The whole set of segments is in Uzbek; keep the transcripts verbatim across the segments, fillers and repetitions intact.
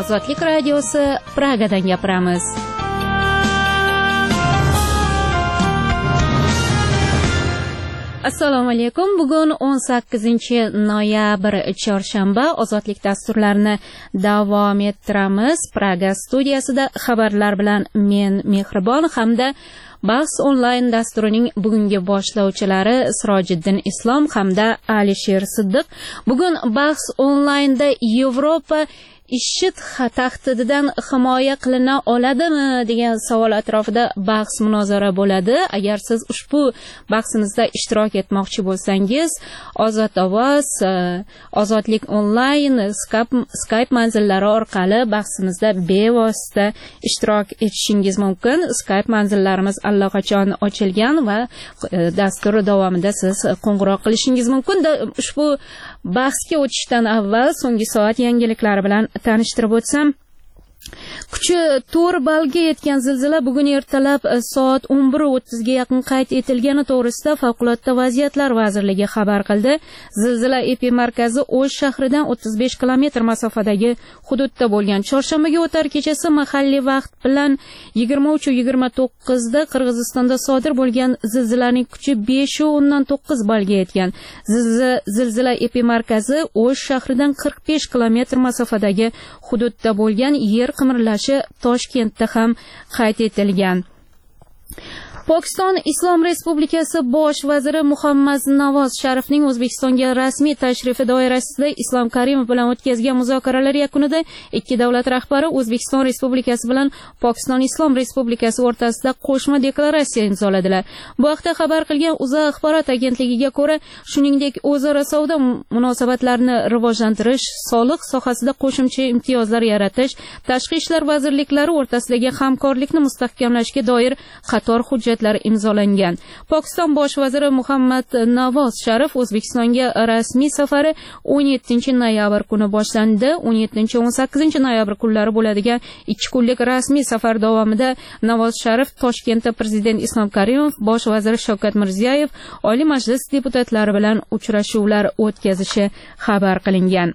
Ozodlik radiosi, Pragadan gapiramiz. Assalomu alaykum. Bugun o'n sakkizinchi noyabr chorshanba. Ozodlik dasturlarini davom ettiramiz. Praga studiyasida xabarlar bilan men Mehribon hamda Bahs onlayn dasturining bugungi boshlovchilari Sirojiddin Islom hamda Alisher Siddiq. Bugun Bahs onlaynda Yevropa IShID tahdididan himoya qilina oladimi degan savol atrofida bahs munozara bo'ladi. Agar siz ushbu bahsimizda ishtirok etmoqchi bo'lsangiz, Ozod ovoz, Ozodlik onlayn, Skype, Skype manzillari orqali bahsimizda bevosita ishtirok etishingiz mumkin. Skype manzillarimiz allaqachon ochilgan va dastur davomida siz qo'ng'iroq qilishingiz mumkin. Ushbu bahsga o'tishdan avval so'nggi soat yangiliklari bilan tanishtirib o'tsam, kuchi to'rt balga yetgan zilzila bugun ertalab soat o'n bir o'ttiz ga yaqin qayd etilgani to'g'risida Favqulodda vaziyatlar vazirligi xabar qildi. Zilzila epimarkazi O'sh shahridan o'ttiz besh kilometr masofadagi hududda bo'lgan. Chorshanbaga o'tar kechasi mahalliy vaqt bilan yigirma uch yigirma to'qqiz da Qirg'izistonda sodir bo'lgan zilzilaning kuchi besh o'ndan to'qqiz balga yetgan. Zilzila, zilzila epimarkazi O'sh shahridan qirq besh kilometr masofadagi hududda bo'lgan. Yer qimirlashi Toshkentda ham qayd etilgan. Pokiston Islom Respublikasi bosh vaziri Muhammad Navoz Sharifning O'zbekistonga rasmiy tashrifi doirasida Islom Karimov bilan o'tkazgan muzokaralar yakunida ikki davlat rahbari O'zbekiston Respublikasi bilan Pokiston Islom Respublikasi o'rtasida qo'shma deklaratsiya imzoladilar. Bu haqda xabar qilgan O'zA axborot agentligiga ko'ra, shuningdek o'zaro savdo munosabatlarini rivojlantirish, soliq sohasida qo'shimcha imtiyozlar yaratish, tashqi ishlar vazirliklari o'rtasidagi hamkorlikni mustahkamlashga doir qator hujjatlar imzolangan. Pokiston bosh vaziri Muhammad Navoz Sharif O'zbekistonga rasmiy safari o'n yettinchi noyabr kuni boshlandi. o'n yettinchi o'n sakkizinchi noyabr kunlari bo'ladigan ikki kunlik rasmiy safar davomida Navoz Sharif Toshkentda Prezident Islom Karimov, bosh vazir Shavkat Mirziyoyev, Oliy Majlis deputatlari bilan uchrashuvlar o'tkazishi xabar qilingan.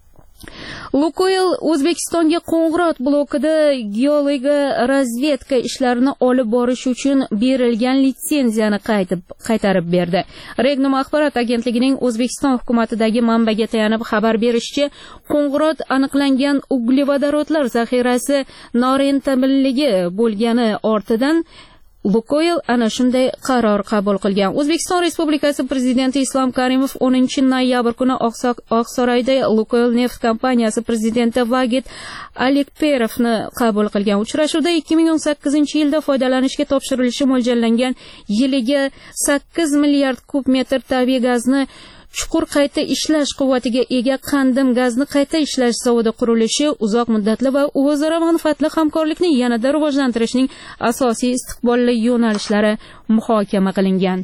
Lukoil O'zbekistonga Qo'ng'irot blokida geologiya razvedka ishlarini olib borish uchun berilgan litsenziyani qaytib qaytarib berdi. Regnum axborot agentligining O'zbekiston hukumatidagi manbaga tayanib xabar berishicha, Qo'ng'irot aniqlangan uglevodorodlar zaxirasi norentabelligi bo'lgani ortidan Lukoil ana shunday qaror qabul qilgan. O'zbekiston Respublikasi Prezidenti Islom Karimov o'ninchi noyabr kuni Oqsaroyda Lukoil neft kompaniyasi prezidenti Vagit Alekperovni qabul qilgan. Uchrashuvda ikki ming o'n sakkizinchi yilda foydalanishga topshirilishi mo'ljallangan yiliga sakkiz milliard kub metr tabiiy gazni chuqur qayta ishlash quvvatiga ega Qandim gazni qayta ishlash zavodi qurilishi, uzoq muddatli va o'zaro manfaatli hamkorlikni yanada rivojlantirishning asosiy istiqbolli yo'nalishlari muhokama qilingan.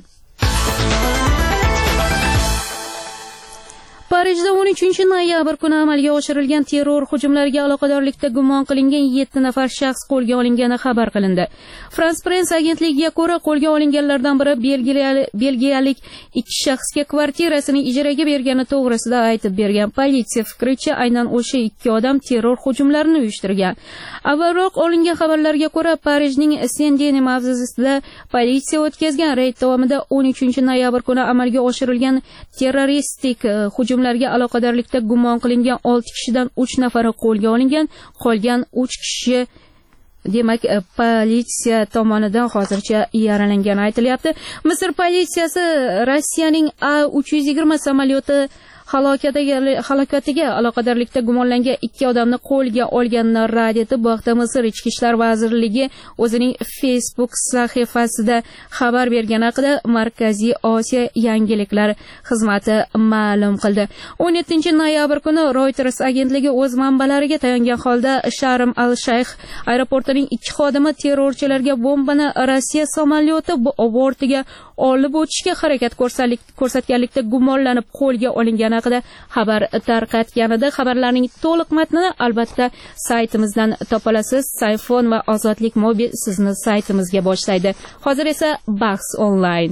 Parijda o'n uchinchi noyabr kuni amalga oshirilgan terror hujumlariga aloqadorlikda gumon qilingan yetti nafar shaxs qo'lga olingani xabar qilindi. France Press agentligiga ko'ra, qo'lga olinganlardan biri belgiyalik ikki shaxsga kvartirasini ijaraga bergani to'g'risida aytib bergan. Politsiya fikricha, aynan o'sha ikki odam terror hujumlarini uyushtirgan. Avvalroq olingan xabarlarga ko'ra, Parijning Saint-Denis mavzesida politsiya o'tkazgan reyd davomida o'n uchinchi noyabr kuni amalga oshirilgan terroristik hujum larga aloqadorlikda gumon qilingan olti kishidan uch nafari qo'lga olingan, qolgan uch kishi demak politsiya tomonidan hozircha yaralangani aytilyapti. Misr politsiyasi Rossiyaning A uch yuz yigirma samolyoti halokatiga halokatiga aloqadorlikda gumonlangan ikki odamni qo'lga olganini rad etib, bu haqda Misr Ichki ishlar vazirligi o'zining Facebook sahifasida xabar bergani haqida Markaziy Osiyo yangiliklar xizmati ma'lum qildi. o'n yettinchi noyabr kuni Reuters agentligi o'z manbalariga tayangan holda Sharm al-Shayx aeroportining ikki xodimi terrorchilarga bombani Rossiya samolyoti bortiga olib o'tishga harakat ko'rsatganlikda gumonlanib qo'lga olingani haqida xabar tarqatganida. Xabarlarning to'liq matnini albatta saytimizdan topa olasiz. Sayfon va Ozodlik mobil sizni saytimizga boshlaydi. Hozir esa Bahs onlayn.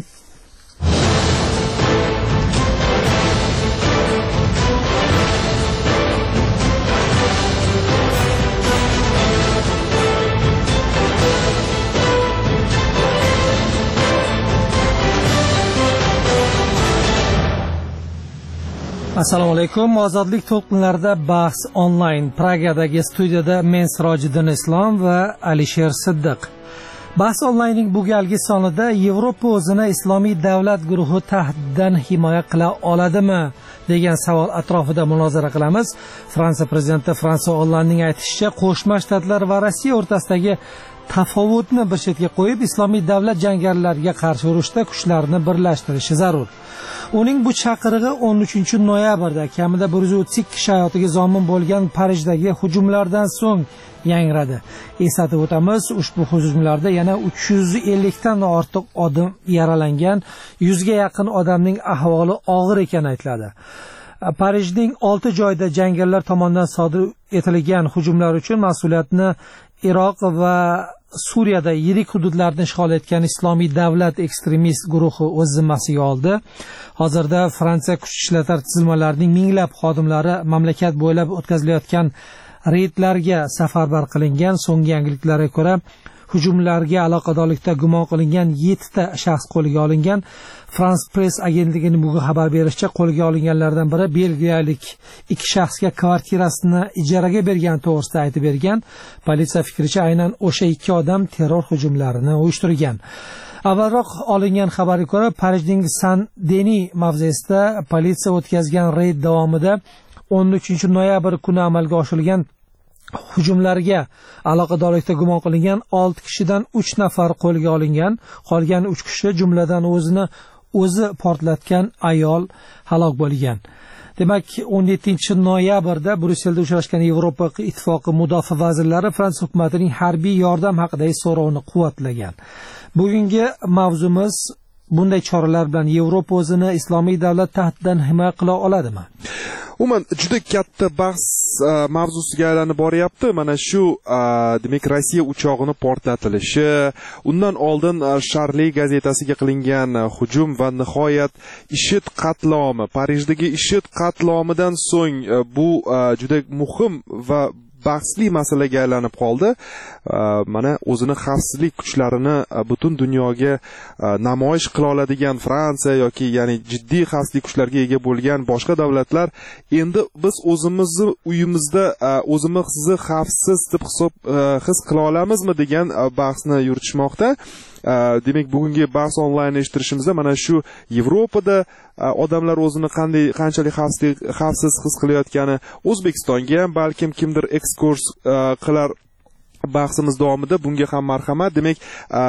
Assalomu alaykum. Ozodlik to'lqinlarida bahs onlayn. Pragadagi studiyada men Sirojiddin Islom va Alisher Siddiq. Bahs onlayning bu galgi sonida Yevropa o'zini islomiy davlat guruhi tahdidan himoya qila oladimi degan savol atrofida munozara qilamiz. Fransiya prezidenti Fransuwa Ollandning aytishicha, Qo'shma Shtatlar va Rossiya o'rtasidagi tafovutni bir chetga qo'yib, islomiy davlat jangarilarga qarshi urushda kuchlarni birlashtirishi zarur. Uning bu chaqirig'i o'n uchinchi noyabrda kamida bir yuz o'ttiz ikki kishi hayotiga zomin bo'lgan Parijdagi hujumlardan so'ng yangradi. Eslatib o'tamiz, ushbu hujumlarda yana uch yuz ellik dan ortiq odam yaralangan, yuzga yaqin odamning ahvoli og'ir ekani aytiladi. Parijning olti joyida jangarilar tomonidan sodir etilgan hujumlar uchun mas'uliyatni Iroq va Suriyada yirik hududlarni ishg'ol etgan Islomiy davlat ekstremist guruhi o'z zimmasiga oldi. Hozirda Fransiya kuch ishlatar tizimlarining minglab xodimlari mamlakat bo'ylab o'tkazilayotgan reydlarga safarbar qilingan. So'nggi yangiliklarga ko'ra, hujumlarga aloqadorlikda gumon qilingan yetti ta shaxs qo'lga olingan. France Press agentligining bugun xabar berishicha, qo'lga olinganlardan biri belgiyalik ikki shaxsga kvartirasini ijaraga bergani to'g'risida aytib bergan. Politsiya fikricha, aynan o'sha ikki odam terror hujumlarini uyushtirgan. Avvalroq olingan xabarga ko'ra, Parijning Saint-Denis mavzesida politsiya o'tkazgan reyd davomida o'n uchinchi noyabr kuni amalga oshirilgan hujumlarga aloqadorlikda gumon qilingan olti kishidan uch nafar qo'lga olingan. Qolgan uch kishi, jumladan o'zini o'zi portlatgan ayol halok bo'lgan. Demak, o'n yettinchi noyabrda Brusselda uchrashgan Yevropa Ittifoqi mudofaa vazirlari Fransiya hukumatining harbiy yordam haqidagi so'rovini quvvatlagan. Bugungi mavzumiz: bunday choralar bilan Yevropa o'zini islomiy davlat tahdidan himoya qila oladimi? Umuman juda katta bahs mavzusiga aylanib boryapti. Mana shu demak Rossiya uchog'ini portlatilishi, undan oldin Charlie gazetasiga qilingan hujum va nihoyat IShID qatlomi, Parijdagi IShID qatlomidan so'ng bu juda muhim va bahsli masalaga aylanib qoldi. Mana o'zini xavfsizlik kuchlarini butun dunyoga namoyish qila oladigan Fransiya yoki ya'ni jiddiy xavfsizlik kuchlarga ega bo'lgan boshqa davlatlar endi biz o'zimizni uyimizda o'zimizni xavfsiz deb hisob his qila olamizmi degan bahsni yuritishmoqda. Demak, bugungi bahs onlayn eshittirishimizda mana shu Yevropada odamlar o'zini qanday qanchalik xavfsiz xavfsiz his qilayotgani, O'zbekistonga ham balkim kimdir ekskurs qilar. Bahsimiz davomida bunga ham marhamat. Demak,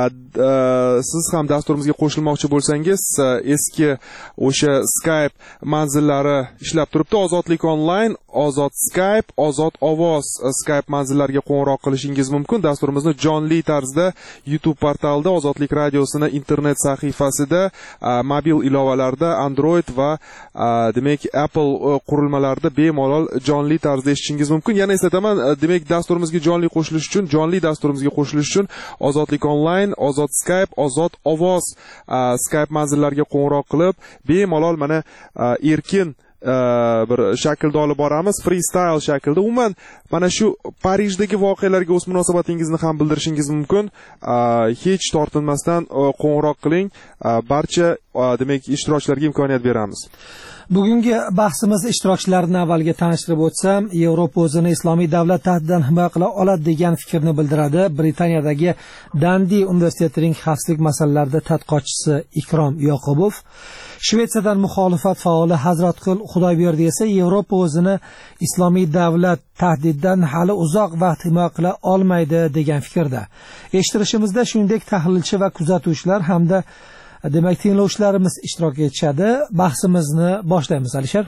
siz ham dasturimizga qo'shilmoqchi bo'lsangiz, eski o'sha Skype manzillari ishlab turibdi. Ozodlik onlayn, Ozod Skype, Ozod ovoz Skype manzillariga qo'ng'iroq qilishingiz mumkin. Dasturimizni jonli tarzda YouTube portalida, Ozodlik radiosining internet sahifasida, mobil ilovalarda, Android va demak Apple qurilmalarida bemalol jonli tarzda eshitishingiz mumkin. Yana eslataman, demak dasturimizga jonli qo'shilish uchun jonli dasturimizga qo'shilish uchun Ozodlik onlayn, Ozod Skype, Ozod ovoz Skype manzillariga qo'ng'iroq qilib, bemalol mana erkin bir shaklda olib boramiz, freestyle shaklda. Umuman mana shu Parijdagi voqealarga o'z munosabatingizni ham bildirishingiz mumkin. Hech tortinmasdan qo'ng'iroq qiling. Barcha demak ishtirokchilarga imkoniyat beramiz. Bugungi bahsimiz ishtirokchilarini avvalga tanishtirib o'tsam, Yevropa o'zini islomiy davlat tahdidan himoya qila oladi degan fikrni bildiradi. Britaniyadagi Dundee universitetining xavfsizlik masalalarida tadqiqotchisi Ikrom Yoqubov. Shvetsiyadan muxolifat faoli Hazratqul Xudoyberdi esa Yevropa o'zini islomiy davlat tahdididan hali uzoq vaqt himoya qila olmaydi degan fikrda. Eshittirishimizda shuningdek tahlilchi va kuzatuvchilar hamda demak tinglovchilarimiz ishtirok etishadi. Bahsimizni boshlaymiz, Alisher.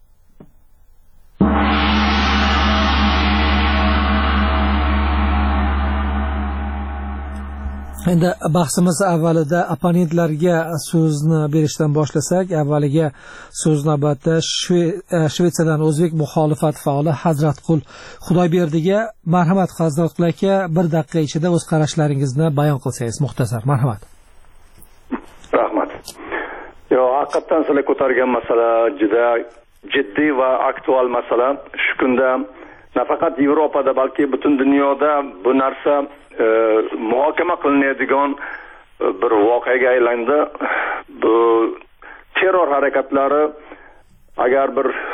Endi bahsimiz avvalida opponentlarga so'zni berishdan boshlasak, avvaliga so'z navbatda Shvetsiyadan o'zbek muxolifat faoli Hazratqul Xudoyberdiga. Marhamat Hazratqul aka, bir daqiqa ichida o'z qarashlaringizni bayon qilsangiz muxtasar. Marhamat. Rahmat. Yo, haqiqatan sizlar ko'targan masala juda jiddiy va aktual masala. Shu kunda nafaqat Yevropada, balki butun dunyoda bu narsa e, muhokama qilinadigan bir voqeaga aylandi. Bu terror harakatlari agar bir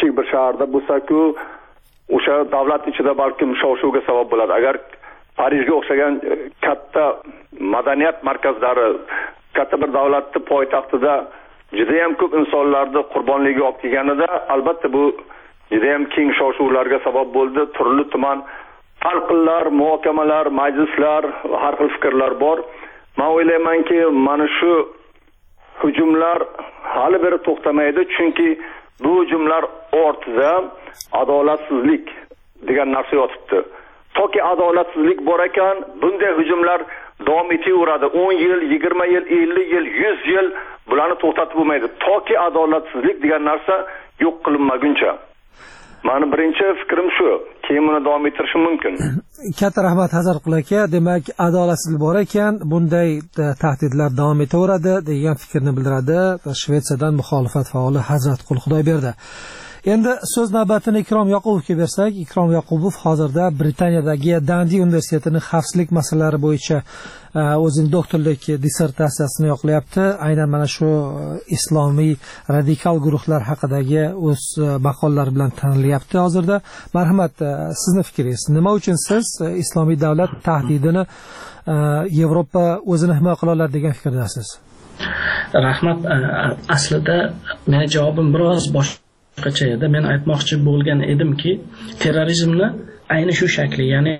kichik bir shaharda bo'lsa-ku, o'sha davlat ichida balkim shov-shuvga sabab bo'ladi. Agar Parijga o'xshagan katta madaniyat markazlari, katta bir davlatning poytaxtida juda ham ko'p insonlarni qurbonligiga olib kelganida, albatta bu juda ham keng shov-shuvlarga sabab bo'ldi. Turli tuman talqinlar, muhokamalar, majlislar, har xil fikrlar bor. Men o'ylaymanki, mana shu hujumlar hali beri to'xtamaydi, chunki bu hujumlar ortida adolatsizlik degan narsa yotibdi. Toki adolatsizlik bor ekan, bunday hujumlar davom etaveradi. o'n yil, yigirma yil, ellik yil, yuz yil bularni to'xtatib bo'lmaydi. Toki adolatsizlik degan narsa yo'q qilinmaguncha. Mani birinchi fikrim shu. Keyin buni davom ettirishim mumkin. Katta rahmat Hazratqul aka. Demak, adolatsizlik bor ekan, bunday tahdidlar davom etaveradi degan fikrni bildiradi Shvetsiyadan muxolifat faoli Hazratqul Xudoyberdi. Endi so'z navbatini Ikrom Yoqubovga bersak, Ikrom Yoqubov hozirda Britaniyadagi Dundee universitetining xavfsizlik masalalari bo'yicha o'zining doktorlik dissertatsiyasini yoqlayapti. Aynan mana shu islomiy radikal guruhlar haqidagi o'z maqolalari bilan tanilyapti hozirda. Marhamat, sizning fikringiz, nima uchun siz islomiy davlat tahdidini Yevropa o'zini himoya qila oladi degan fikrdasiz? Rahmat. Aslida meni javobim biroz boshqa boshqacha edi. Men aytmoqchi bo'lgan edimki, terrorizmni ayni shu shakli, ya'ni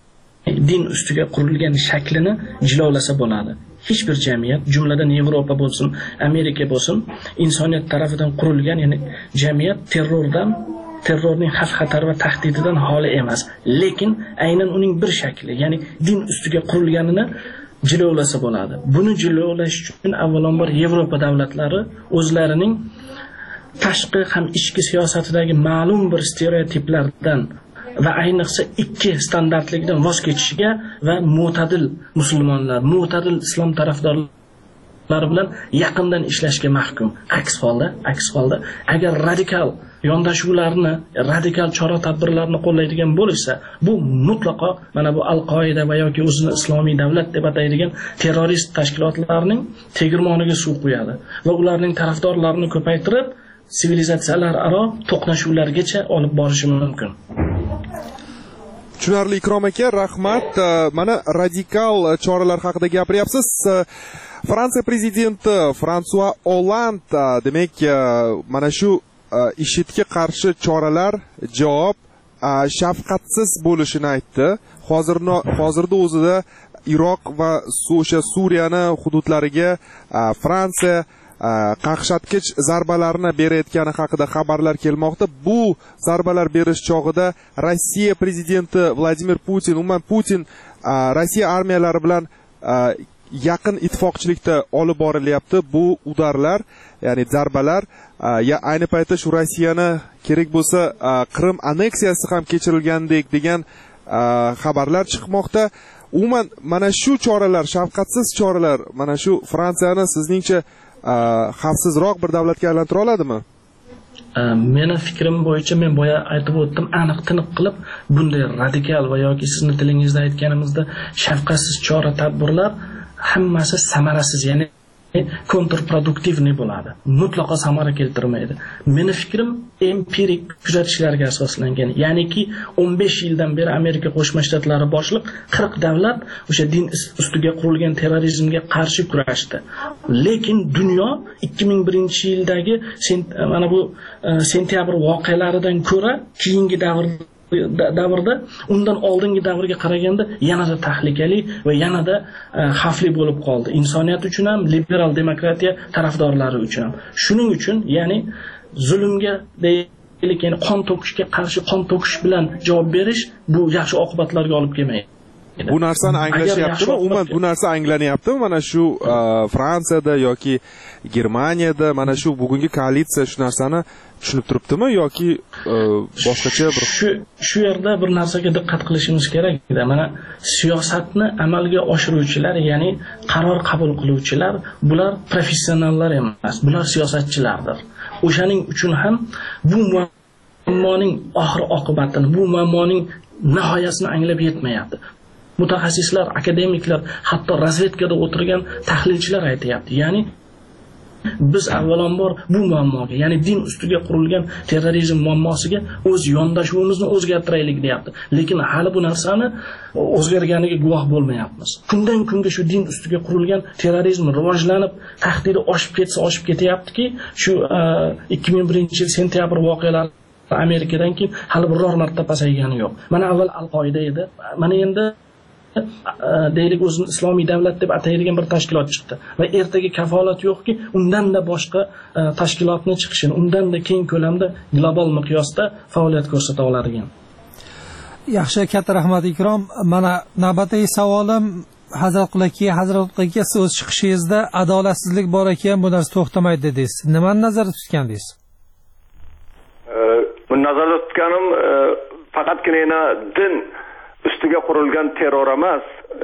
din ustiga qurilgan shaklini jilovlasa bo'ladi. Hech bir jamiyat, jumladan Yevropa bo'lsin, Amerika bo'lsin, insoniyat tarafidan qurilgan, ya'ni jamiyat terrordan, terrorning xavf-xatar va tahdididan xoli emas. Lekin aynan uning bir shakli, ya'ni din ustiga qurilganini jilovlasa bo'ladi. Buni jilovlash uchun avvalambor Yevropa davlatlari o'zlarining tashqi ham ichki siyosatidagi ma'lum bir stereotiplardan va ayniqsa ikki standartlikdan voz kechishiga va mo'tadil musulmonlar, mo'tadil islom tarafdorlari bilan yaqindan ishlashga mahkum. Aks holda, aks holda agar radikal yondashuvlarni, radikal chora-tadbirlarni qo'llaydigan bo'lsa, bu mutlaqo mana bu Al-Qoida va yoki o'zini islomiy davlat deb ataydigan terrorist tashkilotlarning tegirmoniga suv quyadi va ularning tarafdorlarini ko'paytirib sivilizatsiyalar aro to'qnashuvlargacha olib borishi mumkin. Tushunarli Ikrom aka, rahmat. Mana radikal choralar haqida gapiryapsiz. Fransiya prezidenti François Hollande demak mana shu IShIDga qarshi choralar javob shafqatsiz bo'lishini aytdi. Hozirno hozirda o'zida Iroq va o'sha Suriyani hududlariga Fransiya qaqshatgich zarbalarni berayotgani haqida xabarlar kelmoqda. Bu zarbalar berish chog'ida Rossiya prezidenti Vladimir Putin, umuman Putin Rossiya armiyalari bilan yaqin ittifoqchilikda olib borilyapti. Bu udarlar, ya'ni zarbalar ya ayni paytda shu Rossiyani kerak bo'lsa Qrim anneksiyasi ham kechirilgandek degan xabarlar chiqmoqda. Umuman mana shu choralar, shafqatsiz choralar mana shu Fransiyani sizningcha xavfsizroq bir davlatga aylantira oladimi? Meni fikrim bo'yicha, men boya aytib o'tdim, aniq tiniq qilib bunday radikal va yoki sizni tilingizda aytganimizda shafqatsiz chora-tadbirlar hammasi samarasiz, ya'ni kontrproduktivni bo'ladi. Mutlaqo samara keltirmaydi. Meni fikrim empirik kuzatishlarga asoslangan. Ya'niki o'n besh yildan beri Amerika Qo'shma Shtatlari boshliq qirq davlat o'sha din ustiga qurilgan terrorizmga qarshi kurashdi. Lekin dunyo ikki ming birinchi yildagi mana bu sentyabr voqealaridan ko'ra keyingi davr davrda undan oldingi davrga qaraganda yanada tahlikali va yanada xavfli bo'lib qoldi. Insoniyat uchun ham, liberal demokratiya tarafdorlari uchun ham. Shuning uchun, ya'ni zulmga deylik, ya'ni qon to'kishga qarshi qon to'kish bilan javob berish bu yaxshi oqibatlarga olib kelmaydi. Bu narsani anglashyaptimi? Umuman bu narsa anglanyaptimi? Mana shu Fransiyada yoki Germaniyada mana shu bugungi koalitsiya shu narsani tushunib turibdimi yoki boshqacha bir shu shu yerda bir narsaga diqqat qilishimiz kerak. Mana siyosatni amalga oshiruvchilar, ya'ni qaror qabul qiluvchilar, bular professionallar emas, bular siyosatchilardir. O'shaning uchun ham bu muammoning oxir oqibatini, bu muammoning nihoyasini anglab yetmayapti. Mutaxassislar, akademiklar, hatto razvedkada o'tirgan tahlilchilar aytayapti. Ya'ni biz avvalambor bu muammoga, ya'ni din ustiga qurilgan terrorizm muammosiga o'z yondashuvimizni o'zgartiraylik deyapti. Lekin hali bu narsani o'zgarganiga guvoh bo'lmayapmiz. Kundan kunga shu din ustiga qurilgan terrorizm rivojlanib, tahdidi oshib ketsa oshib ketyaptiki, shu ikki ming birinchi yil sentyabr voqealari Amerikadan keyin hali biror marta pasaygani yo'q. Mana avval Al-Qoida edi. Mana endi deylik o'zini islomiy davlat deb ataydigan bir tashkilot chiqdi va ertaga kafolat yo'qki, undan-da boshqa tashkilotni chiqishini, undan-da keng ko'lamda global miqyosda faoliyat ko'rsata oladigan. Yaxshi, katta rahmat Ikrom. Mana navbatdagi savolim Hazrat Qulaki, Hazrat Qulaki siz o'z chiqishingizda adolatsizlik bor ekan, bu narsa to'xtamaydi dedingiz. Nimani nazarda tutgandingiz? Bu nazarda tutganim faqatgina din ustiga qurilgan terror emas,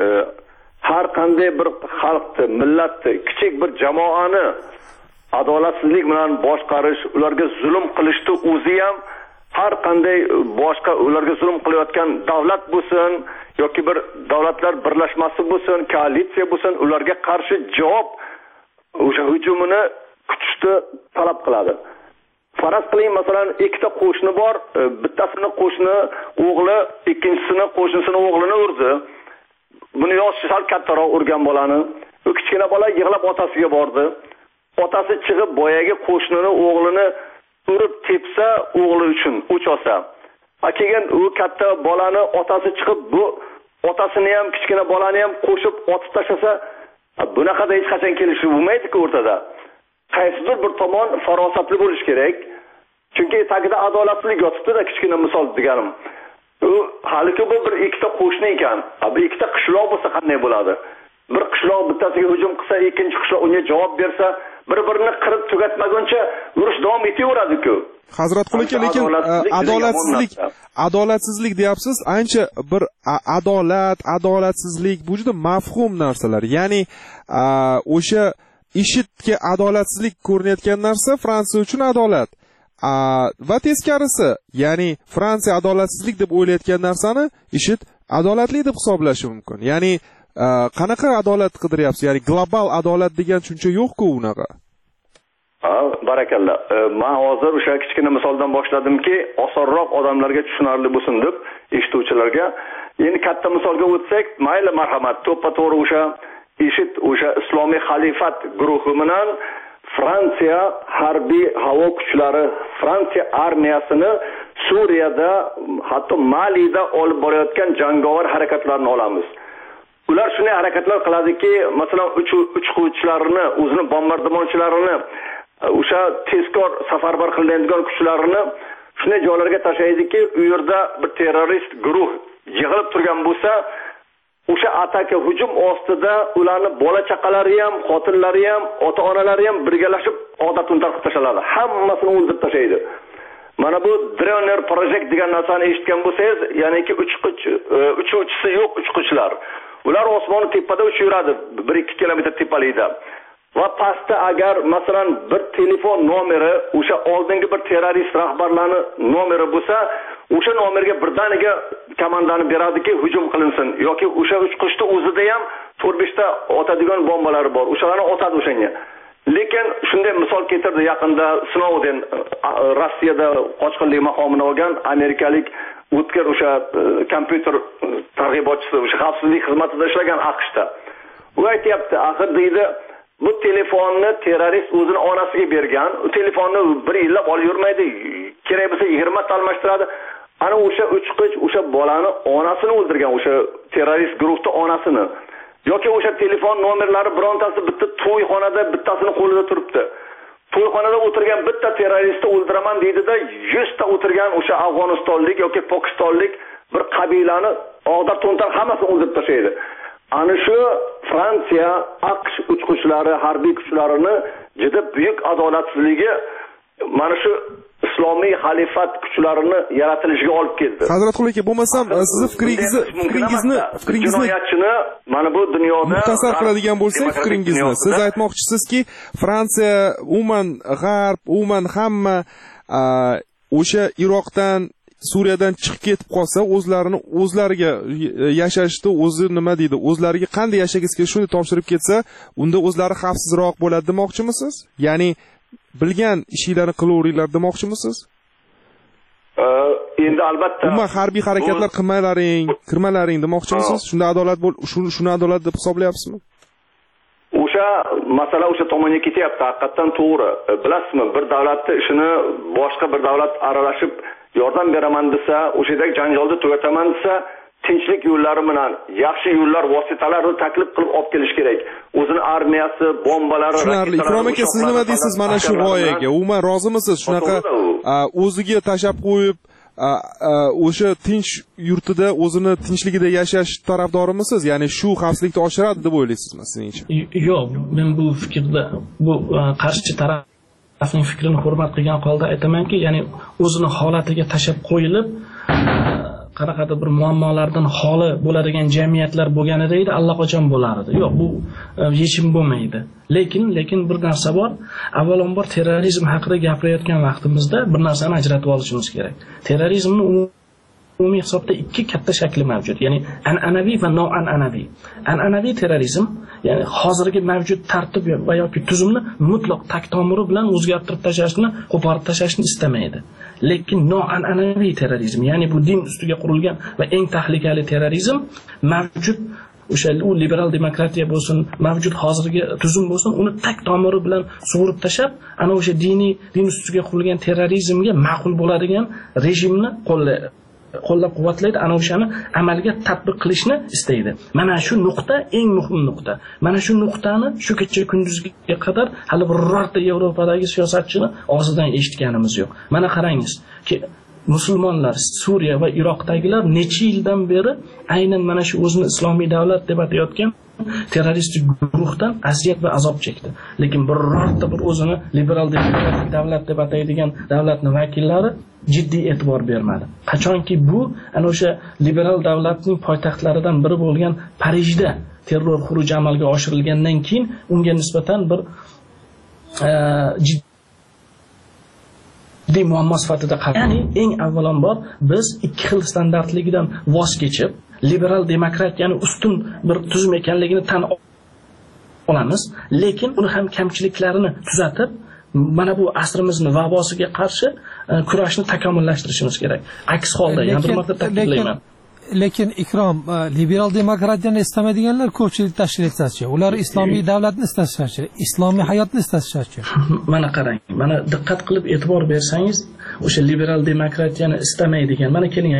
har qanday bir xalqni, millatni, kichik bir jamoani adolatsizlik bilan boshqarish, ularga zulm qilishni o'zi ham har qanday boshqa ularga zulm qilayotgan davlat bo'lsin yoki bir davlatlar birlashmasi bo'lsin, koalitsiya bo'lsin, ularga qarshi javob o'sha hujumini kutishni talab qiladi. Faraz qiling, masalan, ikkita qo'shni bor, bittasini qo'shni o'g'li ikkinchisini qo'shnisini o'g'lini urdi. Buni yoshi sal kattaroq urgan bolani, u kichkina bola yig'lab otasiga bordi. Otasi chiqib boyagi qo'shnini o'g'lini urib tepsa, o'g'li uchun o'ch olsa. Keyin u katta bolani otasi chiqib bu otasini ham kichkina bolani ham qo'shib otib tashlasa, bunaqada hech qachon kelishib bo'lmaydi-ku o'rtada. Qaysidir bir tomon farosatli bo'lish kerak. Chunki tagida adolatsizlik yotibdi-da, kichkina misol deganim. U haliki bu bir ikkita qo'shni ekan. Bu ikkita qishloq bo'lsa qanday bo'ladi? Bir qishloq bittasiga hujum qilsa, ikkinchi qishloq unga javob bersa, bir-birini qirib tugatmaguncha urush davom etaveradi-ku. Hazrat Qulaki, lekin adolatsizlik, adolatsizlik deyapsiz, ancha bir adolat, adolatsizlik bu juda mafhum narsalar. Ya'ni o'sha IShIDga adolatsizlik ko'rinayotgan narsa Fransiya uchun adolat. Va teskarisi, ya'ni Fransiya adolatsizlik deb o'ylayotgan narsani IShID adolatli deb hisoblashi mumkin. Ya'ni qanaqa adolat qidiryapsiz? Ya'ni global adolat degan tushuncha yo'q-ku unaqa. Ha, barakalloh. Men hozir o'sha kichkina misoldan boshladimki, osonroq odamlarga tushunarli bo'lsin deb eshituvchilarga. Endi katta misolga o'tsak, mayli marhamat, to'ppa-to'g'ri o'sha IShID o'sha islomiy xalifat guruhi bilan Fransiya harbiy havo kuchlari, Fransiya armiyasini Suriyada, hatto Malida olib borayotgan jangovar harakatlarni olamiz. Ular shunday harakatlar qiladiki, masalan, uchquvchilarini, o'zini bombardimonchilarini, o'sha tezkor safarbar qilinadigan kuchlarini shunday joylarga tashlaydiki, u yerda bir terrorist guruh yig'ilib turgan bo'lsa, o'sha ataka hujum ostida ularni bola chaqalari ham, xotinlari ham, ota-onalari ham birgalashib odatini tarqib tashladi. Hammasini o'ldirib tashlaydi. Mana bu Droner Project degan narsani eshitgan bo'lsangiz, ya'niki uchqich, uchuvchisi yo'q uchquchlar. Ular osmon tepada uchib yuradi, bir ikki kilometr tepalikda. Va pastda agar masalan bir telefon nomeri, o'sha oldingi bir terrorist rahbarlarning nomeri bo'lsa, o'sha nomerga birdaniga komandani beradiki, hujum qilinsin yoki o'sha uchquchni o'zida ham to'rt besh ta otadigan bombalari bor. O'shalarni otadi o'shanga. Lekin shunday misol keltirdi yaqinda Snowden, Rossiyada qochqinlik maqomini olgan amerikalik o'tkir o'sha kompyuter targ'ibotchisi, o'sha xavfsizlik xizmatida ishlagan AQShda. U aytayapti, axir deydi, bu telefonni terrorist o'zini onasiga bergan. U telefonni bir yillab olib yurmaydi, kerak bo'lsa yigirma ta almashtiradi. Ana o'sha uchqich o'sha bolani onasini o'ldirgan, o'sha terrorist guruhning onasini. Yoki o'sha telefon nomerlari birontasi bitta to'yxonada bittasini qo'lida turibdi. To'yxonada o'tirgan bitta terroristni o'ldiraman deydida, yuz ta o'tirgan o'sha Afg'onistonlik yoki Pokistonlik bir qabilani og'dar to'ntar hammasini o'ldirib tashlaydi. Ana shu Fransiya AQSh uchquchlari, harbiy kuchlarini juda buyuk adolatsizligi mana shu islomiy xalifat kuchlarini yaratilishiga olib keldi. Hazrat Qulaki, bo'lmasam sizni fikringizni fikringizni fikringizni mana bu dunyoda muxtasar qiladigan bo'lsak, fikringizni siz aytmoqchisizki, Fransiya umuman g'arb, umuman hamma o'sha Iroqdan Suriyadan chiqib ketib qolsa, o'zlarini o'zlariga yashashni, o'zi nima deydi, o'zlariga qanday yashagisi kelsa shuni topshirib ketsa, unda o'zlari xavfsizroq bo'ladi demoqchimisiz? Ya'ni bilgan ishinglarni qilaveringlar demoqchimisiz? Endi albatta umuman harbiy harakatlar qilmalaring, kirmalaring demoqchimisiz? Shunda adolat bo'l, shuni adolat deb hisoblayapsizmi? O'sha masala o'sha tomonga ketyapti, haqiqatan to'g'ri. Bilasizmi, bir davlatning ishini boshqa bir davlat aralashib yordam beraman desa, o'shadagi janjalni tugataman desa, tinchlik yo'llari bilan yaxshi yo'llar vositalarini taklif qilib olib kelish kerak. O'zini armiyasi, bombalari, raketalari. Ikrom aka, siz nima deysiz mana shu g'oyaga? Umuman rozimisiz? Shunaqa o'ziga tashab qo'yib, o'sha tinch yurtida o'zini tinchligida yashash tarafdorimisiz? Ya'ni shu xavfsizlikni oshiradi deb o'ylaysizmi sizingcha? Yo'q, men bu fikrda, bu qarshi tarafning fikrini hurmat qilgan holda aytamanki, ya'ni o'zini holatiga tashab qo'yilib, qanaqadir bir muammolardan xoli bo'ladigan jamiyatlar bo'lganida edi, allaqachon bo'lardi. Yo'q, bu yechim bo'lmaydi. Lekin, lekin bir narsa bor. Avvalambor terrorizm haqida gapirayotgan vaqtimizda bir narsani ajratib olishimiz kerak. Terrorizmning umumiy hisobda ikki katta shakli mavjud. Ya'ni an'anaviy va noan'anaviy. An'anaviy terrorizm, ya'ni hozirgi mavjud tartib va yoki tuzumni mutlaq taktomiri bilan o'zgartirib tashlashni, qo'porib tashlashni istamaydi. Lekin noan'anaviy terrorizm, ya'ni bu din ustiga qurilgan va eng tahlikali terrorizm mavjud o'sha u liberal demokratiya bo'lsin, mavjud hozirgi tuzum bo'lsin, uni tak tomiri bilan sug'urib tashab, ana o'sha diniy din ustiga qurilgan terrorizmga ma'qul bo'ladigan rejimni qo'llaydi. qo'llab-quvvatlaydi, ana o'shani amalga tatbiq qilishni istaydi. Mana shu nuqta eng muhim nuqta. Mana shu nuqtani shu kecha kunduzga qadar hali birorta Yevropadagi siyosatchini og'zidan eshitganimiz yo'q. Mana qarangiz, ki musulmonlar Suriya va Iroqdagilar necha yildan beri aynan mana shu o'zini islomiy davlat deb atayotgan terroristik guruhdan aziyat va azob chekdi. Lekin birorta bir o'zini liberal demokratik davlat deb ataydigan davlatning vakillari jiddiy e'tibor bermadi. Qachonki bu ana o'sha liberal davlatning poytaxtlaridan biri bo'lgan Parijda terror xuruji amalga oshirilgandan keyin unga nisbatan bir jiddiy muammo sifatida qarab, ya'ni eng avvalambor biz ikki xil standartligidan voz kechib, liberal demokratiyani ustun bir tuzum ekanligini tan olamiz, lekin uni ham kamchiliklarini tuzatib, mana bu asrimizning vabosiga qarshi kurashni takomillashtirishimiz kerak. Aks holda yana bir marta ta'kidlayman. Lekin Ikrom, liberal demokratiyani istamaydiganlar ko'pchilik tashkil etsachi, ular islomiy davlatni istashachi, islomiy hayotni istashachi. Mana qarang, mana diqqat qilib e'tibor bersangiz, o'sha liberal demokratiyani istamaydigan, mana keling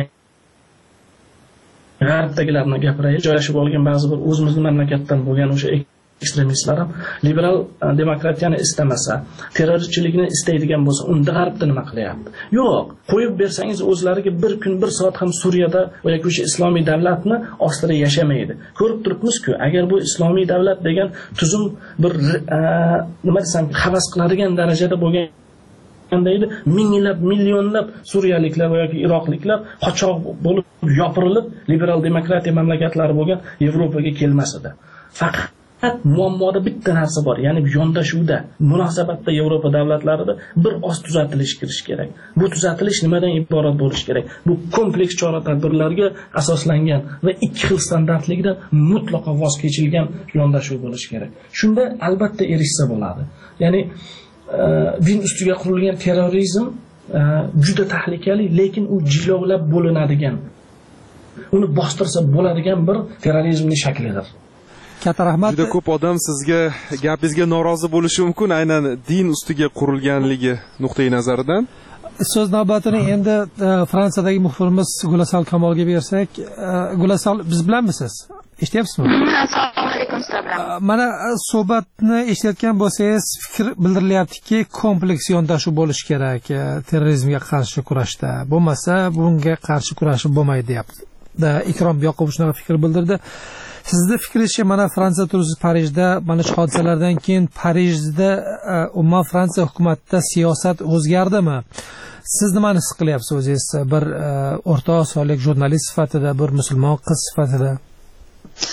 g'arbdagilarni gapiraylik, joylashib olgan ba'zi bir o'zimizning mamlakatdan bo'lgan o'sha ekstremistlar ham liberal demokratiyani istamasa, terrorchilikni istaydigan bo'lsa, unda g'arbda nima qilyapti? Yo'q, qo'yib bersangiz o'zlariga bir kun, bir soat ham Suriyada yoki o'sha islomiy davlatni ostida yashamaydi. Ko'rib turibmiz-ku, agar bu islomiy davlat degan tuzum bir nima desam, havas qiladigan darajada bo'lgan edi, minglab, millionlab suriyaliklar yoki iroqliklar qochoq bo'lib yopirilib liberal demokratiya mamlakatlari bo'lgan Yevropaga kelmas edi. Faqat muammoda bitta narsa bor, ya'ni yondashuvda, munosabatda Yevropa davlatlarida bir oz tuzatilish kirish kerak. Bu tuzatilish nimadan iborat bo'lishi kerak? Bu kompleks chora-tadbirlarga asoslangan va ikki xil standartlikdan mutlaqo voz kechilgan yondashuv bo'lishi kerak. Shunda albatta erishsa bo'ladi. Ya'ni din ustiga qurilgan terrorizm juda tahlikali, lekin u jilovlab bo'linadigan, uni bostirsa bo'ladigan bir terrorizmning shaklidir. Katta rahmat. Juda ko'p odam sizga gapingizga norozi bo'lishi mumkin, aynan din ustiga qurilganligi nuqtai nazaridan. So'z navbatini endi Fransiyadagi muxbirimiz Gulasal Kamolga bersak. Gulasal, biz bilanmisiz? Eshityapsizmi? Assalomu alaykum, sizlar bilan. Mana suhbatni eshitayotgan bo'lsangiz, fikr bildirilyaptiki, kompleks yondashuv bo'lishi kerak terrorizmga qarshi kurashda. Bo'lmasa, bunga qarshi kurashib bo'lmaydi, deyapti. Ikrom Yoqubov shunaqa fikr bildirdi. Sizning fikringizcha, mana Fransiya tursiz Parijda, mana shu hodisalardan keyin Parijda umuman Fransiya hukumatida siyosat o'zgardimi? Siz nimani his qilyapsiz o'zingiz bir o'rta osiyolik jurnalist sifatida, bir musulmon qiz sifatida?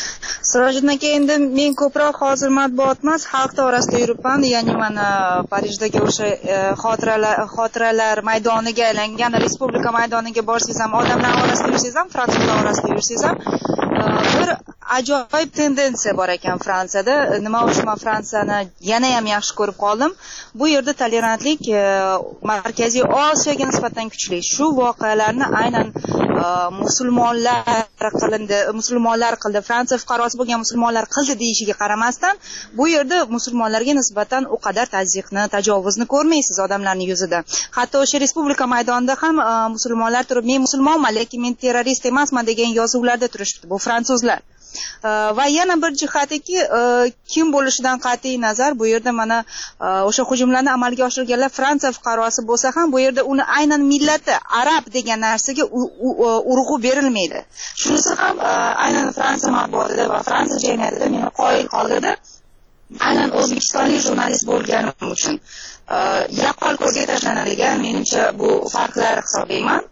Sirojiddin aka, endi men ko'proq hozir matbuot emas, xalq orasida yuribman. Ya'ni mana Parijdagi o'sha xotiralar xotiralar maydoniga aylangan Respublika maydoniga borsangiz ham, odamlar orasida yursangiz ham, fransuzlar orasida yursangiz ham bir ajoyib tendensiya bor ekan Fransiyada. Nima uchun men Fransiyani yana ham yaxshi ko'rib qoldim? Bu yerda tolerantlik Markaziy Osiyoga nisbatan kuchli. Shu voqealarni aynan musulmonlar qilindi, musulmonlar qildi, Fransiya fuqarosi bo'lgan musulmonlar qildi deyishiga qaramasdan, bu yerda musulmonlarga nisbatan u qadar tazyiqni, tajovuzni ko'rmaysiz odamlarning yuzida. Hatto o'sha Respublika maydonida ham musulmonlar turib, men musulmonman, lekin men terrorist emasman degan yozuvlarda turishibdi. Bu fransuzlar. Va yana bir jihatiki, kim bo'lishidan qat'iy nazar bu yerda mana o'sha hujumlarni amalga oshirganlar Fransiya fuqarosi bo'lsa ham, bu yerda uni aynan millati arab degan narsaga urg'u berilmaydi. Shunisi ham aynan Fransiya matbuotida va Fransiya jamiyatida meni qoyil qoldirdi. Aynan o'zbekistonlik jurnalist bo'lganim uchun yaqqol ko'zga tashlanadigan menimcha bu farqlar hisoblayman.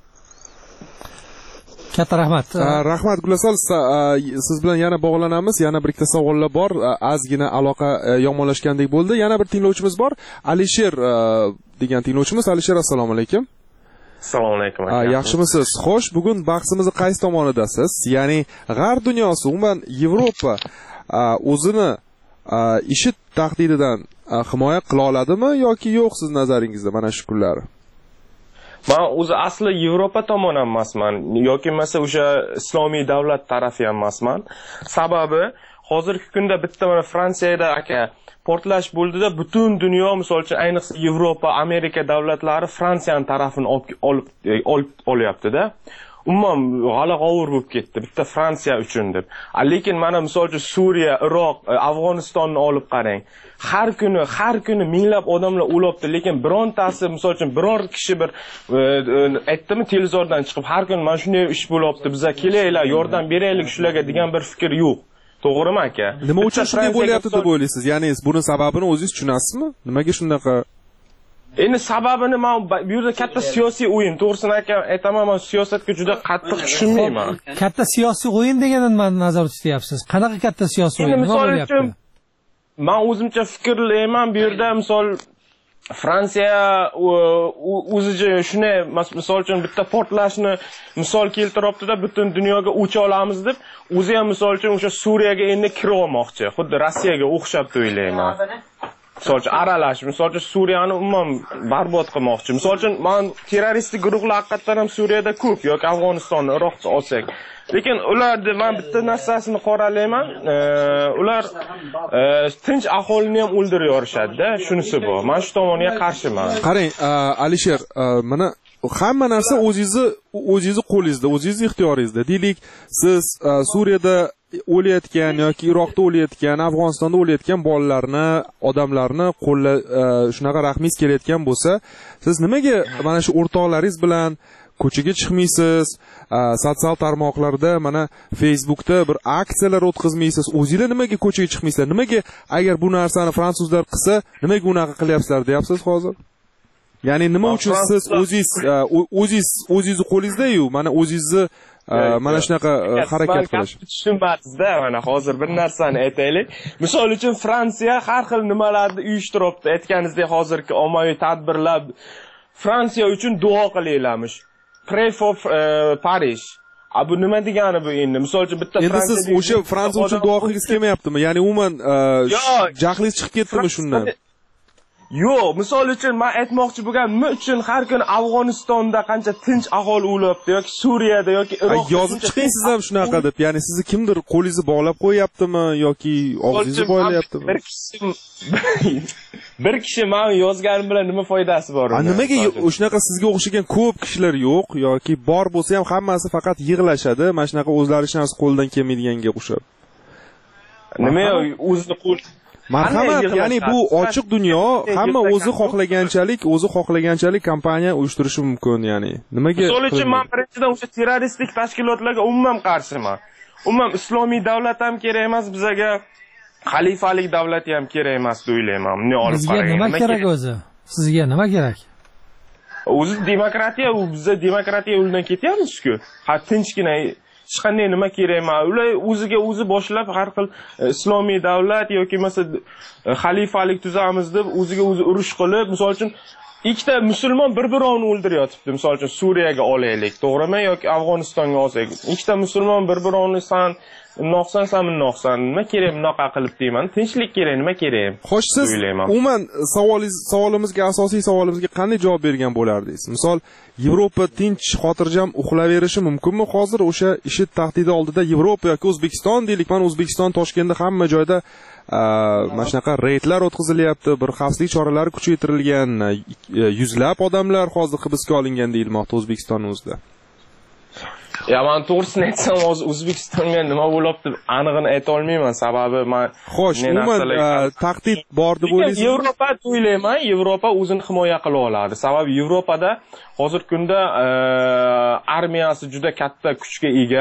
Katta rahmat. Rahmat Gulasol, siz bilan yana bog'lanamiz. Yana bir ikkita savollar bor. Ozgina aloqa yomonlashgandek bo'ldi. Yana bir tinglovchimiz bor. Alisher degan tinglovchimiz. Alisher, assalomu alaykum. Assalomu alaykum. Yaxshimisiz? Xo'sh, bugun bahsimizni qaysi tomonidasiz? Ya'ni g'arb dunyosi, umuman Yevropa o'zini IShID tahdididan himoya qila oladimi yoki yo'q siz nazaringizda mana shu kunlari? Men o'zi asli Yevropa tomoni emasman yoki mesela o'sha islomiy davlat tarafi ham emasman. Sababi hozirgi kunda bitta mana Fransiyada aka portlash bo'ldida butun dunyo, misol uchun ayniqsa Yevropa, Amerika davlatlari Fransiyani tarafini olib olib olyapti-da. Umuman g'ala-g'ovur bo'lib ketdi bitta Fransiya uchun deb. Lekin mana misol uchun Suriya, Iroq, Afg'onistonni olib qarang. Har kuni, har kuni minglab odamlar o'lyapti, lekin birontasi misol uchun biror kishi bir aytdimi televizordan chiqib har kuni mana shunday ish bo'lyapti, bizga kelaylar, yordam beraylik shularga degan bir fikr yo'q. To'g'rimi aka? Nima uchun shunday bo'lyapti deb o'ylaysiz? Ya'ni buni sababini o'zingiz tushunasizmi? Nimaga shunaqa? Endi sababini men bu yerda katta siyosiy o'yin, to'g'risini aytaman, men siyosatga juda qattiq tushunmayman. Katta siyosiy o'yin degandan nima nazarda tutyapsiz? Qanaqa katta siyosiy o'yin? Nima bo'lyapti? Men o'zimcha fikrlayman, bu yerda misol Fransiya o'zicha shunday misol uchun bitta portlashni misol keltiryapti-da, butun dunyoga o'ch olamiz deb, o'zi ham misol uchun o'sha Suriyaga endi kirib olmoqchi, xuddi Rossiyaga o'xshab o'ylayman. Misol uchun aralash, misol uchun Suriyani umuman barbod qilmoqchi. Misol uchun men terroristik guruhlar haqiqatan ham Suriyada ko'p yoki Afg'onistonni, Iroqni olsak. Lekin ularni men bitta narsasini qoralayman, ular tinch aholini ham o'ldirib yorishadi-da, shunisi bor. Men shu tomonga qarshiman. Qarang, Alisher, mana hamma narsa o'zingizni o'zingizni qo'lingizda, o'zingizni ixtiyoringizda. Deylik, siz Suriyada o'layotgan yoki Iroqda o'layotgan, Afg'onistonda o'layotgan bolalarni, odamlarni qo'lla shunaqa rahmingiz kelayotgan bo'lsa, siz nimaga mana shu o'rtoqlaringiz bilan ko'chaga chiqmaysiz, sotsial tarmoqlarda, mana Facebookda bir aksiyalar o'tkazmaysiz? O'zingizlar nimaga ko'chaga chiqmaysizlar? Nimaga agar bu narsani fransuzlar qilsa, nimaga unaqa qilyapsizlar deyapsiz hozir? Ya'ni nima uchun siz o'zingiz o'zingiz o'zingizni qo'lingizda-yu, mana o'zingizni mana shunaqa harakat qilish. Tushunmadingiz-da, mana hozir bir narsani aytaylik. Misol uchun Fransiya har xil nimalarni uyushtiribdi. Aytganingizdek, hozirgi ommaviy tadbirlar Fransiya uchun duo qilaylarmish. Pray for Paris. Bu nima degani bu endi? Misol uchun bitta Fransiya endi siz o'sha Fransiya uchun duo qilgingiz kelmayaptimi? Ya'ni umuman jahlingiz chiqib ketdimi shundan? Yo'q, misol uchun men aytmoqchi bo'lganim, nima uchun har kuni Afg'onistonda qancha tinch aholi o'lyapti yoki Suriyada yoki Iroqda yozib chiqing siz ham shunaqa deb. Ya'ni sizni kimdir qo'lingizni bog'lab qo'yaptimi yoki og'zingizni bo'ylayaptimi? Bir kishi bir kishi men yozganim bilan nima foydasi bor? Nimaga shunaqa sizga o'xshagan ko'p kishilar yo'q yoki bor bo'lsa ham hammasi faqat yig'lashadi, mana shunaqa o'zlari hech narsa qo'ldan kelmaydiganga o'xshab. Nima o'zini qo'l marhamat, ya'ni bu ochiq dunyo, hamma o'zi xohlaganchalik, o'zi xohlaganchalik kompaniya uyushtirishi mumkin, ya'ni. Nimaga? Misol uchun men birinchidan o'sha terroristik tashkilotlarga umuman qarshiman. Umuman islomiy davlat ham kerak emas bizga, xalifalik davlati ham kerak emas deb o'ylayman. Buni olib qarang. Nima kerak o'zi? Sizga nima kerak? O'zi demokratiya, u bizda demokratiya yo'lidan ketyapmiz-ku. Ha, tinchgina hech qanday nima kerak emas. Ular o'ziga o'zi boshlab har xil islomiy davlat yoki masalan xalifalik tuzamiz deb o'ziga o'zi urush qilib, misol uchun ikkita musulmon bir-birini o'ldiryotibdi. Misol uchun Suriyaga olaylik, to'g'rimi? Yoki Afg'onistonga olsak, ikkita musulmon bir-birini san noqsan san noqsan nima kerak bunaqa qilib deyman. Tinchlik kerak, nima kerak? Xo'sh, siz umuman savolingiz savolimizga asosiy savolimizga qanday javob bergan bo'lardingiz? Misol, Yevropa tinch, xotirjam uxlaverishi mumkinmi hozir o'sha IShID tahdidi oldida Yevropa yoki O'zbekiston deylik, mana O'zbekiston Toshkentda hamma joyda mana shunaqa reydlar o'tkazilyapti, bir xavfsizlik choralari kuchaytirilgan, yuzlab odamlar hozir hibsga olingan deyilmoqda O'zbekistonning o'zida. Ya men to'g'risini aytsam, hozir O'zbekistonga nima bo'lyapti anig'ini ayta olmayman, sababi men xo'sh, umuman tahdid bor deb o'ylaysiz? Yevropa o'ylayman, Yevropa o'zini himoya qila oladi. Sababi Yevropada hozirgi kunda armiyasi juda katta kuchga ega.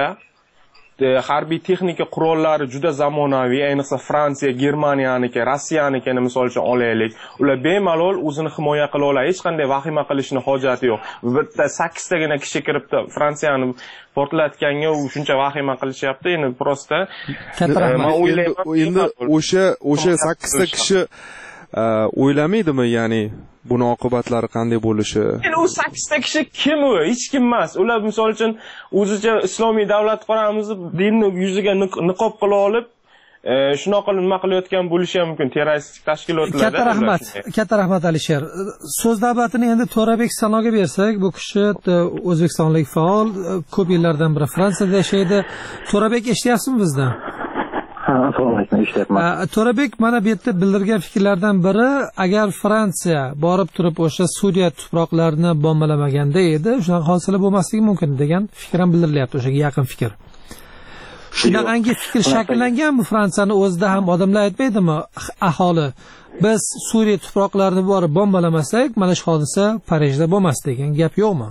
Harbiy texnika qurollari juda zamonaviy, ayniqsa Fransiya, Germaniyaniki, Rossiyanikini misol uchun olaylik. Ular bemalol o'zini himoya qila oladi. Hech qanday vahima qilishning hojati yo'q. Bitta sakkiztagina kishi kiribdi Fransiyani portlatganga u shuncha vahima qilishyapti. Endi prosta men o'ylayman, endi o'sha o'sha sakkizta kishi o'ylamaydimi, ya'ni buni oqibatlari qanday bo'lishi? Endi u sakkizta kishi kim u? Hech kim emas. Ular misol uchun o'zicha islomiy davlat quramiz, dinni yuziga niqob qila olib, shunaqa nima qilayotgan bo'lishi ham mumkin terroristik tashkilotlarda. Katta rahmat, katta rahmat Alisher. So'z navbatini endi To'rabek Sanoga bersak, bu kishi o'zbekistonlik faol, ko'p yillardan beri Fransiyada yashaydi. To'rabek, eshityapsizmi bizdan? Assalomu alaykum, eshityapman. To'rabek mana bu yerda bildirgan fikrlardan biri, agar Fransiya borib turib o'sha Suriya tuproqlarini bombalamaganda edi, shunaqa hodisalar bo'lmasligi mumkin degan fikr ham bildirilyapti, o'sha yaqin fikr. Shunaqangi fikr shakllanganmi Fransiyani o'zida ham? Odamlar aytmaydimi, aholi biz Suriya tuproqlarini borib bombalamasak, mana shu hodisa Parijda bo'lmas degan gap yo'qmi?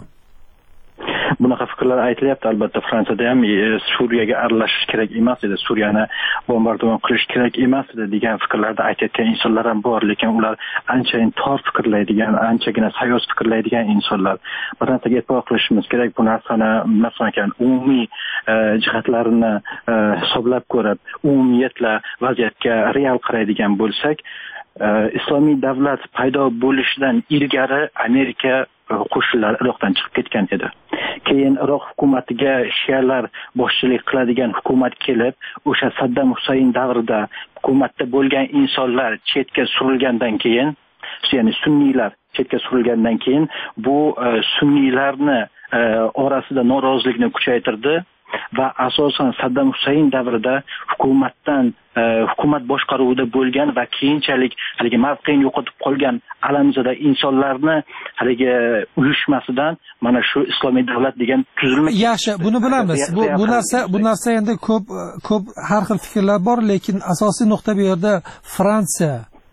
Bunaqa fikrlar aytilyapti. Albatta Fransiyada ham Suriyaga aralashish kerak emas edi, Suriyani bombardimon qilish kerak emas edi degan fikrlarda aytayotgan insonlar ham bor, lekin ular anchayin tor fikrlaydigan, anchagina sayoz fikrlaydigan insonlar. Bir narsaga e'tibor qilishimiz kerak, bu narsani masalan umumiy jihatlarini hisoblab ko'rib, umumiyatla vaziyatga real qaraydigan bo'lsak, islomiy davlat paydo bo'lishidan ilgari Amerika qo'shinlari Iroqdan chiqib ketgan edi. Keyin Iroq hukumatiga shialar boshchilik qiladigan hukumat kelib, o'sha Saddam Husayn davrida hukumatda bo'lgan insonlar chetga surilgandan keyin, ya'ni sunniylar chetga surilgandan keyin bu sunniylarni orasida norozilikni kuchaytirdi va asosan Saddam Husayn davrida hukumatdan hukumat boshqaruvida bo'lgan va keyinchalik haligi mavqeini yo'qotib qolgan alamzada insonlarni haligi uyushmasidan mana shu islomiy davlat degan tuzilma. Yaxshi, buni bilamiz. Bu bu narsa bu narsa endi ko'p ko'p har xil fikrlar bor, lekin asosiy nuqta bu yerda Fransiya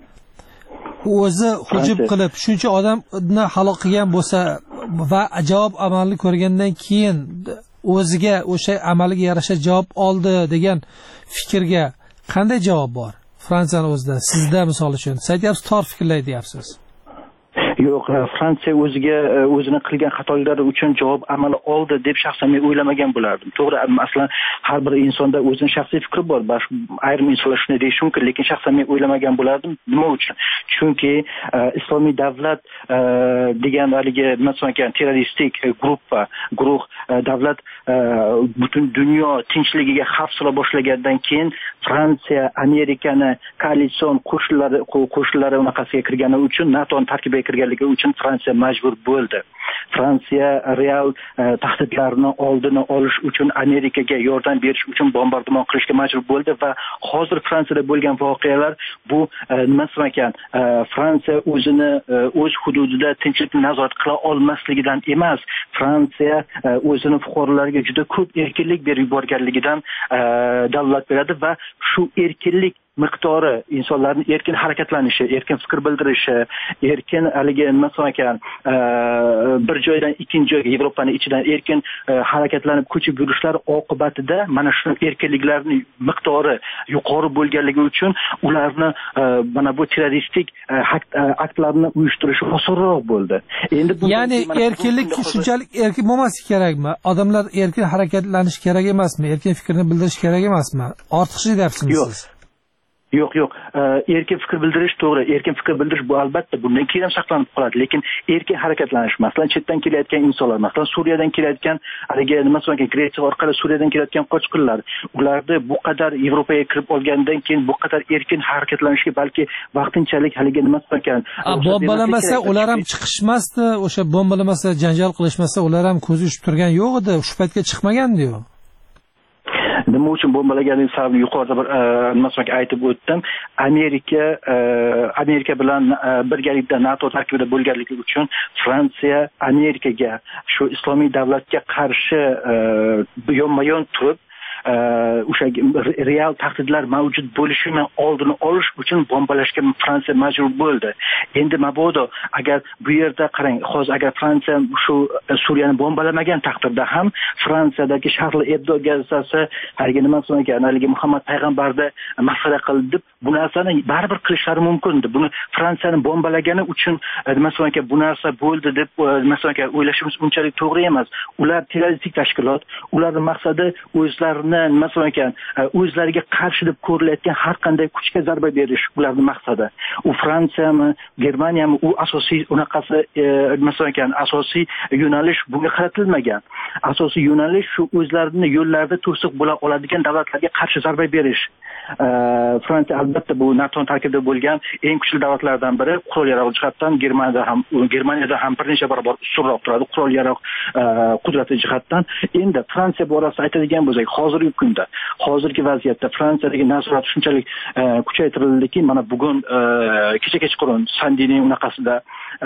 o'zi hujum qilib shuncha odamni halok qilgan bo'lsa va javob amalni ko'rgandan keyin o'ziga o'sha amaliga yarasha javob oldi degan fikrga qanday javob bor Fransiyani o'zida? Sizda misol uchun aytyapsiz, tor fikrlaydi deyapsiz. Yo'q, Fransiya o'ziga o'zini qilgan xatolari uchun javob amali oldi deb shaxsan men o'ylamagan bo'lardim. To'g'ri, masalan, har bir insonda o'zining shaxsiy fikri bor. Ayrim insonlar shunday deyishi mumkin, lekin shaxsan men o'ylamagan bo'lardim. Nima uchun? Chunki islomiy davlat degan haligi masalan terroristik gruppa, guruh davlat butun dunyo tinchligiga xavf sola boshlagandan keyin Fransiya Amerikani koalitsion qo'shinlari qo'shinlari unaqasiga kirgani uchun, NATO tarkibiga kirganligi uchun Fransiya majbur bo'ldi. Fransiya real tahdidlarni oldini olish uchun Amerikaga yordam berish uchun bombardimon qilishga majbur bo'ldi va hozir Fransiyada bo'lgan voqealar bu nima ekan, Fransiya o'zini o'z hududida tinchlikni nazorat qila olmasligidan emas, Fransiya o'zini fuqarolariga juda ko'p erkinlik berib yuborganligidan dalolat beradi va shu erkinlik miqdori insonlarning erkin harakatlanishi, erkin fikr bildirishi, erkin haligi nima ekan, bir joydan ikkinchi joyga Yevropaning ichidan erkin harakatlanib ko'chib yurishlar oqibatida mana shu erkinliklarning miqdori yuqori bo'lganligi uchun ularni mana bu terroristik aktlarni uyushtirishi osonroq bo'ldi. Endi bu ya'ni erkinlik shunchalik erkin bo'lmasligi kerakmi? Odamlar erkin harakatlanish kerak emasmi? Erkin fikrni bildirish kerak emasmi? Ortiqcha deyapsizmi siz? Yo'q, yo'q. Erkin fikr bildirish to'g'ri. Erkin fikr bildirish bu albatta bundan keyin ham saqlanib qoladi, lekin erkin harakatlanish, masalan, chetdan kelayotgan insonlar, masalan, Suriyadan kelayotgan, haligi nima ekan, Gretsiya orqali Suriyadan kelayotgan qochqinlar, ularni bu qadar Yevropaga kirib olgandan keyin bu qadar erkin harakatlanishga balki vaqtinchalik haligi nima ekan, bombalamasa ular ham chiqishmasdi, o'sha bombalamasa, janjal qilishmasa, ular ham ko'zi uchib turgan yo'q edi, shu paytga chiqmagandi-yu. Nima uchun bombalaganlik sababini yuqorida bir nimasini aytib o'tdim. Amerika Amerika bilan birgalikda NATO tarkibida bo'lganligi uchun Fransiya Amerikaga shu islomiy davlatga qarshi yonma-yon turib o'sha real tahdidlar mavjud bo'lishining oldini olish uchun bombalashga Fransiya majbur bo'ldi. Endi mabodo agar bu yerda qarang, hozir agar Fransiya shu Suriyani bombalamagan taqdirda ham Fransiyadagi Charlie Hebdo gazetasi haligi nima ekan, haligi Muhammad payg'ambarni masxara qildi deb bu narsani baribir qilishlari mumkin edi. Buni Fransiyani bombalagani uchun nima ekan, bu narsa bo'ldi deb nima ekan o'ylashimiz unchalik to'g'ri emas. Ular terroristik tashkilot, ularning maqsadi o'zlarini masalan ekan o'zlariga qarshi deb ko'rilayotgan har qanday kuchga zarba berish ularning maqsadi. U Fransiyami, Germaniyami u asosiy unaqasi masalan ekan asosiy yo'nalish bunga qaratilmagan. Asosiy yo'nalish shu o'zlarining yo'llarida to'siq bo'la oladigan davlatlarga qarshi zarba berish. Fransiya albatta bu NATO tarkibida bo'lgan eng kuchli davlatlardan biri, qurol yarog' jihatdan Germaniyada ham Germaniyada ham bir necha barobar ustunroq turadi qurol yarog' qudrati jihatdan. Endi Fransiya borasida aytadigan bo'lsak, hozirgi kunda, hozirgi vaziyatda Fransiyadagi nazorat shunchalik kuchaytirildiki, mana bugun kecha kechqurun Sandini unaqasida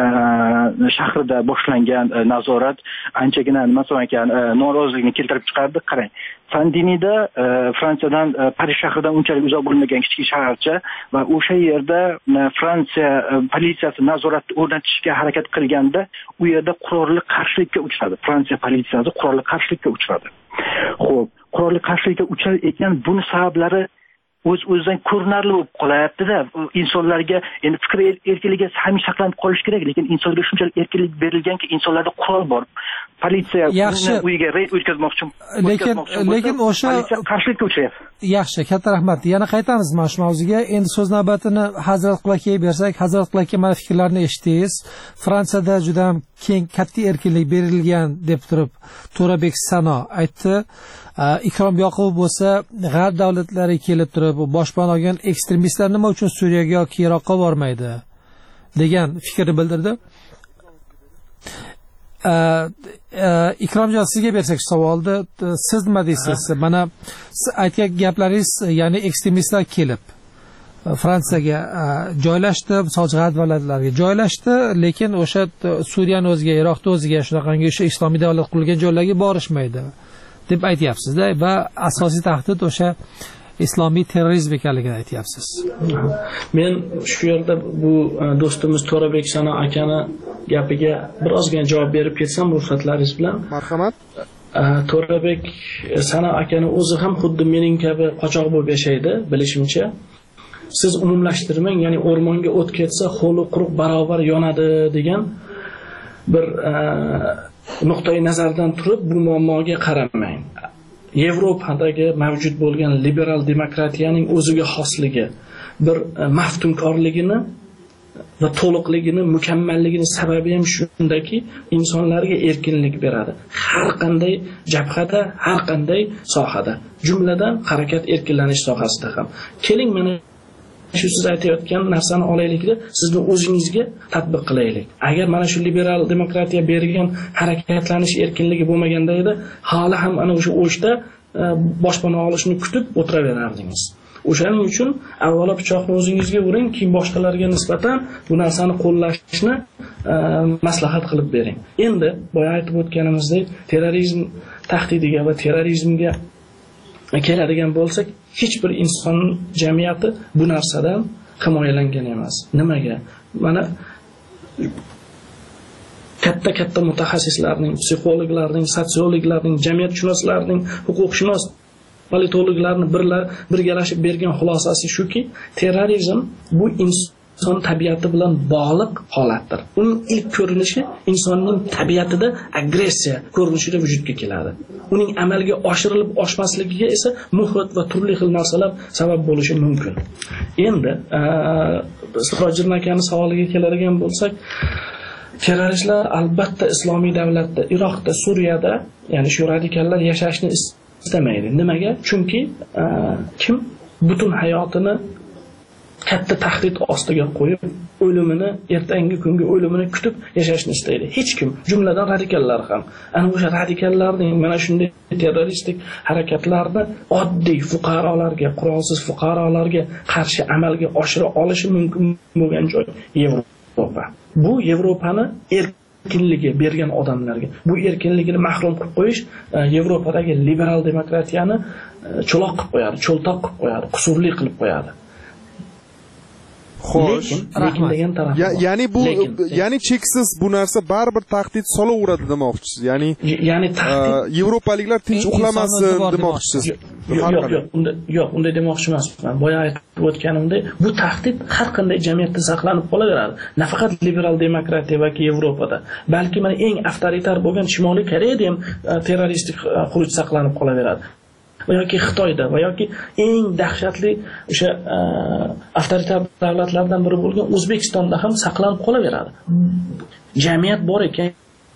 shahrida boshlangan nazorat anchagina nima ekan norozilikni keltirib chiqardi. Qarang, Sandinida Fransiyadan Parij shahridan unchalik uzoq bo'lmagan kichik shaharcha va o'sha yerda Fransiya politsiyasi nazoratni o'rnatishga harakat qilganda u yerda qurolli qarshilikka uchradi. Fransiya politsiyasi qurolli qarshilikka uchradi. Xo'p, qurolli qarshilikka uchrar ekan, buni sabablari o'z-o'zidan ko'rinarli bo'lib qolayapti-da. Insonlarga endi fikr erkinligi ham saqlanib qolish kerak, lekin insonlarga shunchalik erkinlik berilganki, insonlarda qurol bor. Politsiya uyiga reyd o'tkazmoqchi, lekin lekin o'sha qarshilikka uchrayapti. Yaxshi, katta rahmat. Yana qaytamiz mana shu mavzuga. Endi so'z navbatini Hazrat Qulakka bersak, Hazrat Qulakka mana fikrlarni eshitdingiz. Fransiyada juda ham keng katta erkinlik berilgan deb turib To'rabek Sano aytdi. Ikrom Yoqubov bo'lsa, g'arb davlatlari kelib turib, boshpana olgan ekstremistlar nima uchun Suriyaga yoki Iroqqa bormaydi degan fikrni bildirdi. Ikromjon, sizga bersak savolni, siz nima deysiz? Mana siz aytgan gaplaringiz, ya'ni ekstremistlar kelib Fransiyaga joylashdi, misol g'arb davlatlariga joylashdi, lekin o'sha Suriyani o'ziga, Iroqni o'ziga, shunaqangi o'sha islomiy davlat qurilgan joylarga borishmaydi deb aytyapsiz-da va asosiy tahdid o'sha islomiy terrorizm ekanligini aytyapsiz. Men shu yerda bu do'stimiz To'rabek Sano akani gapiga birozgina javob berib ketsam ruxsatlaringiz bilan. Marhamat. To'rabek Sano akani o'zi ham xuddi mening kabi qochoq bo'lib yashaydi, bilishimcha. Siz umumlashtirmang, ya'ni o'rmonga o't ketsa, ho'li quruq barobar yonadi degan bir nuqtai nazardan turib bu muammoga qaramang. Yevropadagi mavjud bo'lgan liberal demokratiyaning o'ziga xosligi, bir maftunkorligini va to'liqligini, mukammalligini sababi ham shundaki, insonlarga erkinlik beradi. Har qanday jabhada, har qanday sohada, jumladan harakat erkinlanish sohasida ham. Keling, mana shu siz aytayotgan narsani olaylikda, sizni o'zingizga tatbiq qilaylik. Agar mana shu liberal demokratiya bergan harakatlanish erkinligi bo'lmaganda edi, hali ham ana o'sha o'shda boshpana olishni kutib o'tiraverardingiz. O'shaning uchun avvalo pichoqni o'zingizga uring, keyin boshqalarga nisbatan bu narsani qo'llashni maslahat qilib bering. Endi boya aytib o'tganimizdek, terrorizm tahdidiga va terrorizmga keladigan bo'lsak, hech bir inson jamiyati bu narsadan himoyalangan emas. Nimaga? Mana katta-katta mutaxassislarning, psixologlarning, sotsiologlarning, jamiyatshunoslarning, huquqshunos, politologlarning birlar birgalashib bergan xulosasi shuki, terrorizm bu inson tabiati bilan bog'liq holatdir. Uning ilk ko'rinishi insonning tabiatida agressiya ko'rinishida vujudga keladi. Uning amalga oshirilib oshmasligiga esa muhit va turli xil narsalar sabab bo'lishi mumkin. Endi Sirojil akaning savoliga keladigan bo'lsak, terroristlar albatta islomiy davlatda, Iroqda, Suriyada, ya'ni shu radikallar yashashni istamaydi. Nimaga? Chunki kim butun hayotini katta tahdid ostiga qo'yib, o'limini, ertangi kungi o'limini kutib yashashni istaydi. Hech kim, jumladan radikallar ham. Ana o'sha radikallarning mana shunday terroristik harakatlarni oddiy fuqarolarga, qurolsiz fuqarolarga qarshi amalga oshira olishi mumkin bo'lgan joy Yevropa. Bu Yevropani erkinligi bergan odamlarga, bu erkinligini mahrum qilib qo'yish Yevropadagi liberal demokratiyani cho'loq qilib qo'yadi, cho'ltoq qilib qo'yadi, qusurli qilib qo'yadi. Xo'sh, lekin degan taraf. Ya'ni bu ya'ni cheksiz bu narsa baribir tahdid solaveradi demoqchisiz. Ya'ni ya'ni tahdid Yevropaliklar tinch uxlamasin demoqchisiz. Yo'q, yo'q, unda yo'q, unday demoqchi emasman. Boya aytib o'tganimdek, bu tahdid har qanday jamiyatda saqlanib qolaveradi. Nafaqat liberal demokratiya yoki Yevropada, balki mana eng avtoritar bo'lgan Shimoliy Koreyada ham terroristik xuruj saqlanib qolaveradi. Va yoki Xitoyda va yoki eng dahshatli o'sha avtoritar davlatlardan biri bo'lgan O'zbekistonda ham saqlanib qolaveradi. Jamiyat bor ekan,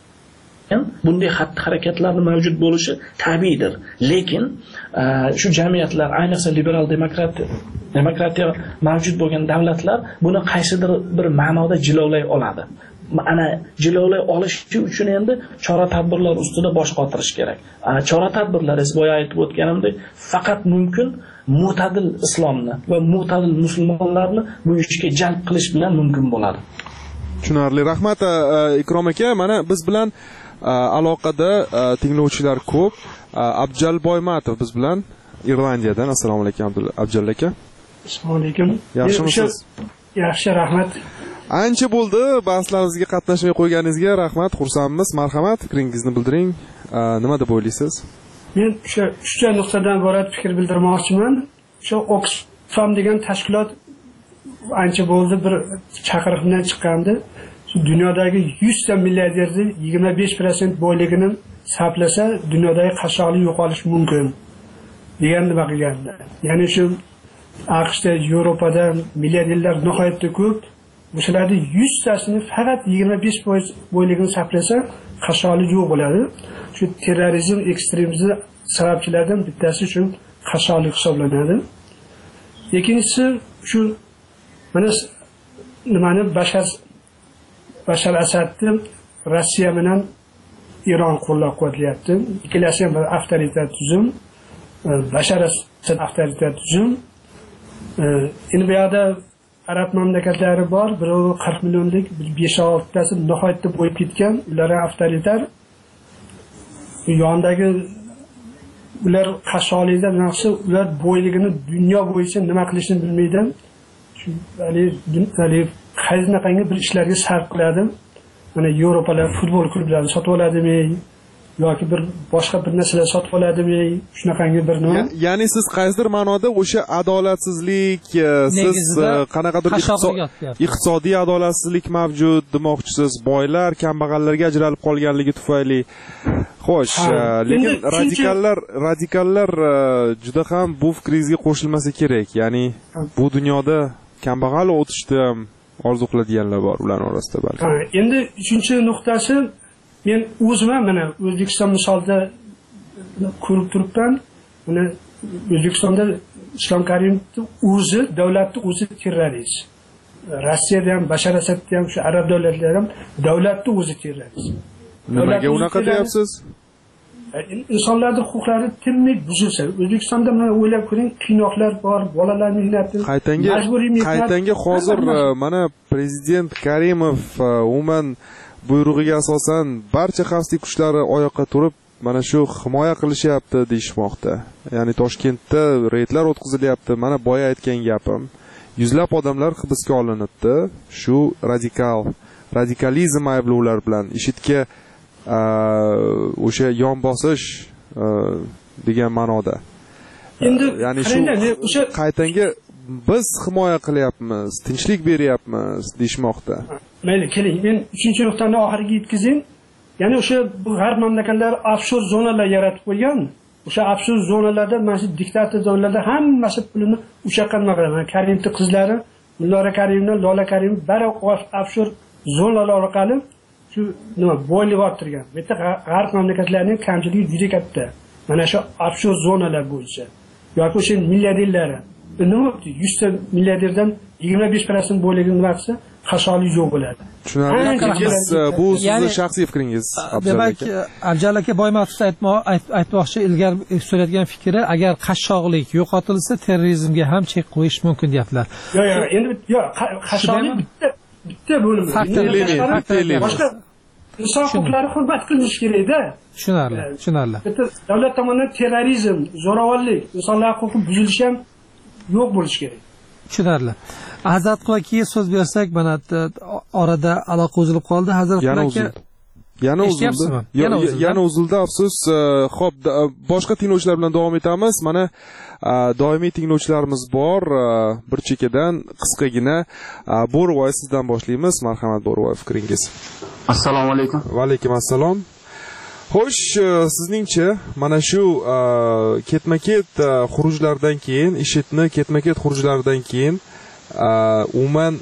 bunday xatti-harakatlarning mavjud bo'lishi tabiiydir. Lekin shu jamiyatlar, ayniqsa liberal demokratiya demokratiya mavjud bo'lgan davlatlar buni qaysidir bir ma'noda jilovlay oladi. Ana jilovlay olishi uchun endi chora-tadbirlar ustida bosh qotirish kerak. Chora-tadbirlar es boya aytib o'tganimdek, faqat mumkin mo'tadil islomni va mo'tadil musulmonlarni bu ishga jalb qilish bilan mumkin bo'ladi. Tushunarli. Rahmat Ikrom aka. Mana biz bilan aloqada tinglovchilar ko'p. Abjal Boymatov biz bilan Irlandiyadan. Assalomu alaykum Abjal aka. Assalomu alaykum. Yaxshimisiz? Yaxshi, rahmat. Ancha bo'ldi bahslarimizga qatnashmay qo'yganingizga rahmat, xursandmiz. Marhamat, fikringizni bildiring. Nima deb o'ylaysiz? Men o'sha uchta nuqtadan iborat fikr bildirmoqchiman. O'sha Oxfam degan tashkilot ancha bo'ldi bir chaqiriq bilan chiqqandi. Dunyodagi yuz ta milliarderning yigirma besh foiz boyligini sarflasa, dunyodagi qashshoqlik yo'qolishi mumkin degan nima qilganda. Ya'ni shu AQShda, Yevropada milliarderlar nihoyatda ko'p. O'shalarning yuz tasini faqat yigirma besh foiz boyligini sarflasa, qashshoqlik yo'q bo'ladi. Shu terrorizm, ekstremizm sababchilaridan bittasi shu qashshoqlik hisoblanadi. Ikkinchisi shu mana nimani Bashar Bashar Asadni Rossiya bilan Eron qo'llab-quvvatlayapti. Ikkalasi ham avtoritar tuzum. Bashar Asad avtoritar tuzum. Endi bu yerda arab mamlakatlari bor, birovi qirq millionlik, besh olti tasi nihoyatda bo'yib ketgan, ular avtoritar. Bu yondagi ular qashshoqlikdan naqsi, ular boyligini dunyo bo'yicha nima qilishini bilmaydi. Shu hali hali qaynaqangi bir ishlarga sarf qiladi. Mana Yevropalar futbol klublarini sotib oladimi yoki bir boshqa bir narsalar sotib oladimi, shunaqangi bir nima. Ya'ni siz qaysidir ma'noda o'sha adolatsizlik, siz qanaqadir iqtisodiy adolatsizlik mavjud demoqchisiz, boylar kambag'allarga ajralib qolganligi tufayli. Xo'sh, lekin radikallar radikallar juda ham bu fikringizga qo'shilmasa kerak. Ya'ni bu dunyoda kambag'al o'tishni ham orzu qiladiganlar bor ular orasida balki. Endi uchinchi nuqtasi, men o'zim mana O'zbekiston misolida ko'rib turibman. Mana O'zbekistonda Islom Karimovning o'zi, davlatning o'zi terrorist. Rossiyada ham, Bashar Asadda ham, shu arab davlatlari ham davlatning o'zi terrorist. Nimaga unaqa deyapsiz? insonlarning huquqlari tinmay buzilsa, O'zbekistonda mana o'ylab ko'ring, qiynoqlar bor, bolalar mehnati, majburiy mehnat. Qaytanga hozir mana prezident Karimov umuman buyrug'iga asosan barcha xavfsizlik kuchlari oyoqqa turib mana shu himoya qilishyapti deyishmoqda. Ya'ni Toshkentda reydlar o'tkazilyapti. Mana boya aytgan gapim. Yuzlab odamlar hibsga olinibdi. Shu radikal, radikalizm ayblovlar bilan IShIDga o'sha yon bosish degan ma'noda. Endi ya'ni shu o'sha qaytanga biz himoya qilyapmiz, tinchlik beryapmiz deyishmoqda. Mayli, keling, men uchinchi nuqtani oxiriga yetkazing. Ya'ni o'sha g'arb mamlakatlari offshor zonalar yaratib qo'ygan. O'sha offshor zonalarda, mana shu diktator zonalarda hammasi pulini o'sha qanday qiladi. Karimni qizlari, Mullora Karimni, Lola Karim bari offshor zonalar orqali shu nima boylab o'tirgan. Bu yerda g'arb mamlakatlarining kamchiligi juda katta. Mana shu offshor zonalar bo'yicha yoki o'sha milliarderlari nima yuz ta milliarderdan yigirma besh foiz bo'lgan narsa xasholi yo'q bo'ladi. Tushunarli. Bu sizning shaxsiy fikringiz. Demak, Afzal aka Boymatov aytmoqchi ilgari so'rayotgan fikri, agar qashshoqlik yo'qotilsa, terrorizmga ham chek qo'yish mumkin deyaptilar. Yo'q, yo'q, endi yo'q, qashshoqlik bitta bitta bo'lim. Boshqa inson huquqlari hurmat qilinishi kerak-da. Tushunarli, tushunarli. Davlat tomonidan terrorizm, zo'ravonlik, insonlar huquqi buzilishi ham yo'q bo'lishi kerak. Tushunarli. Hazrat Qulakiga so'z bersak, mana orada aloqa uzilib qoldi. Hazrat Qulaki yana uzildi. Yana uzildi, afsus. Xo'p, boshqa tinglovchilar bilan davom etamiz. Mana doimiy tinglovchilarimiz bor. Bir chekkadan qisqagina Bo'rivoy sizdan boshlaymiz. Marhamat Bo'rivoy, fikringiz. Assalomu alaykum. Va alaykum assalom. Xo'sh, sizningcha mana shu ketma-ket xurujlardan keyin, IShIDni ketma-ket xurujlardan keyin umuman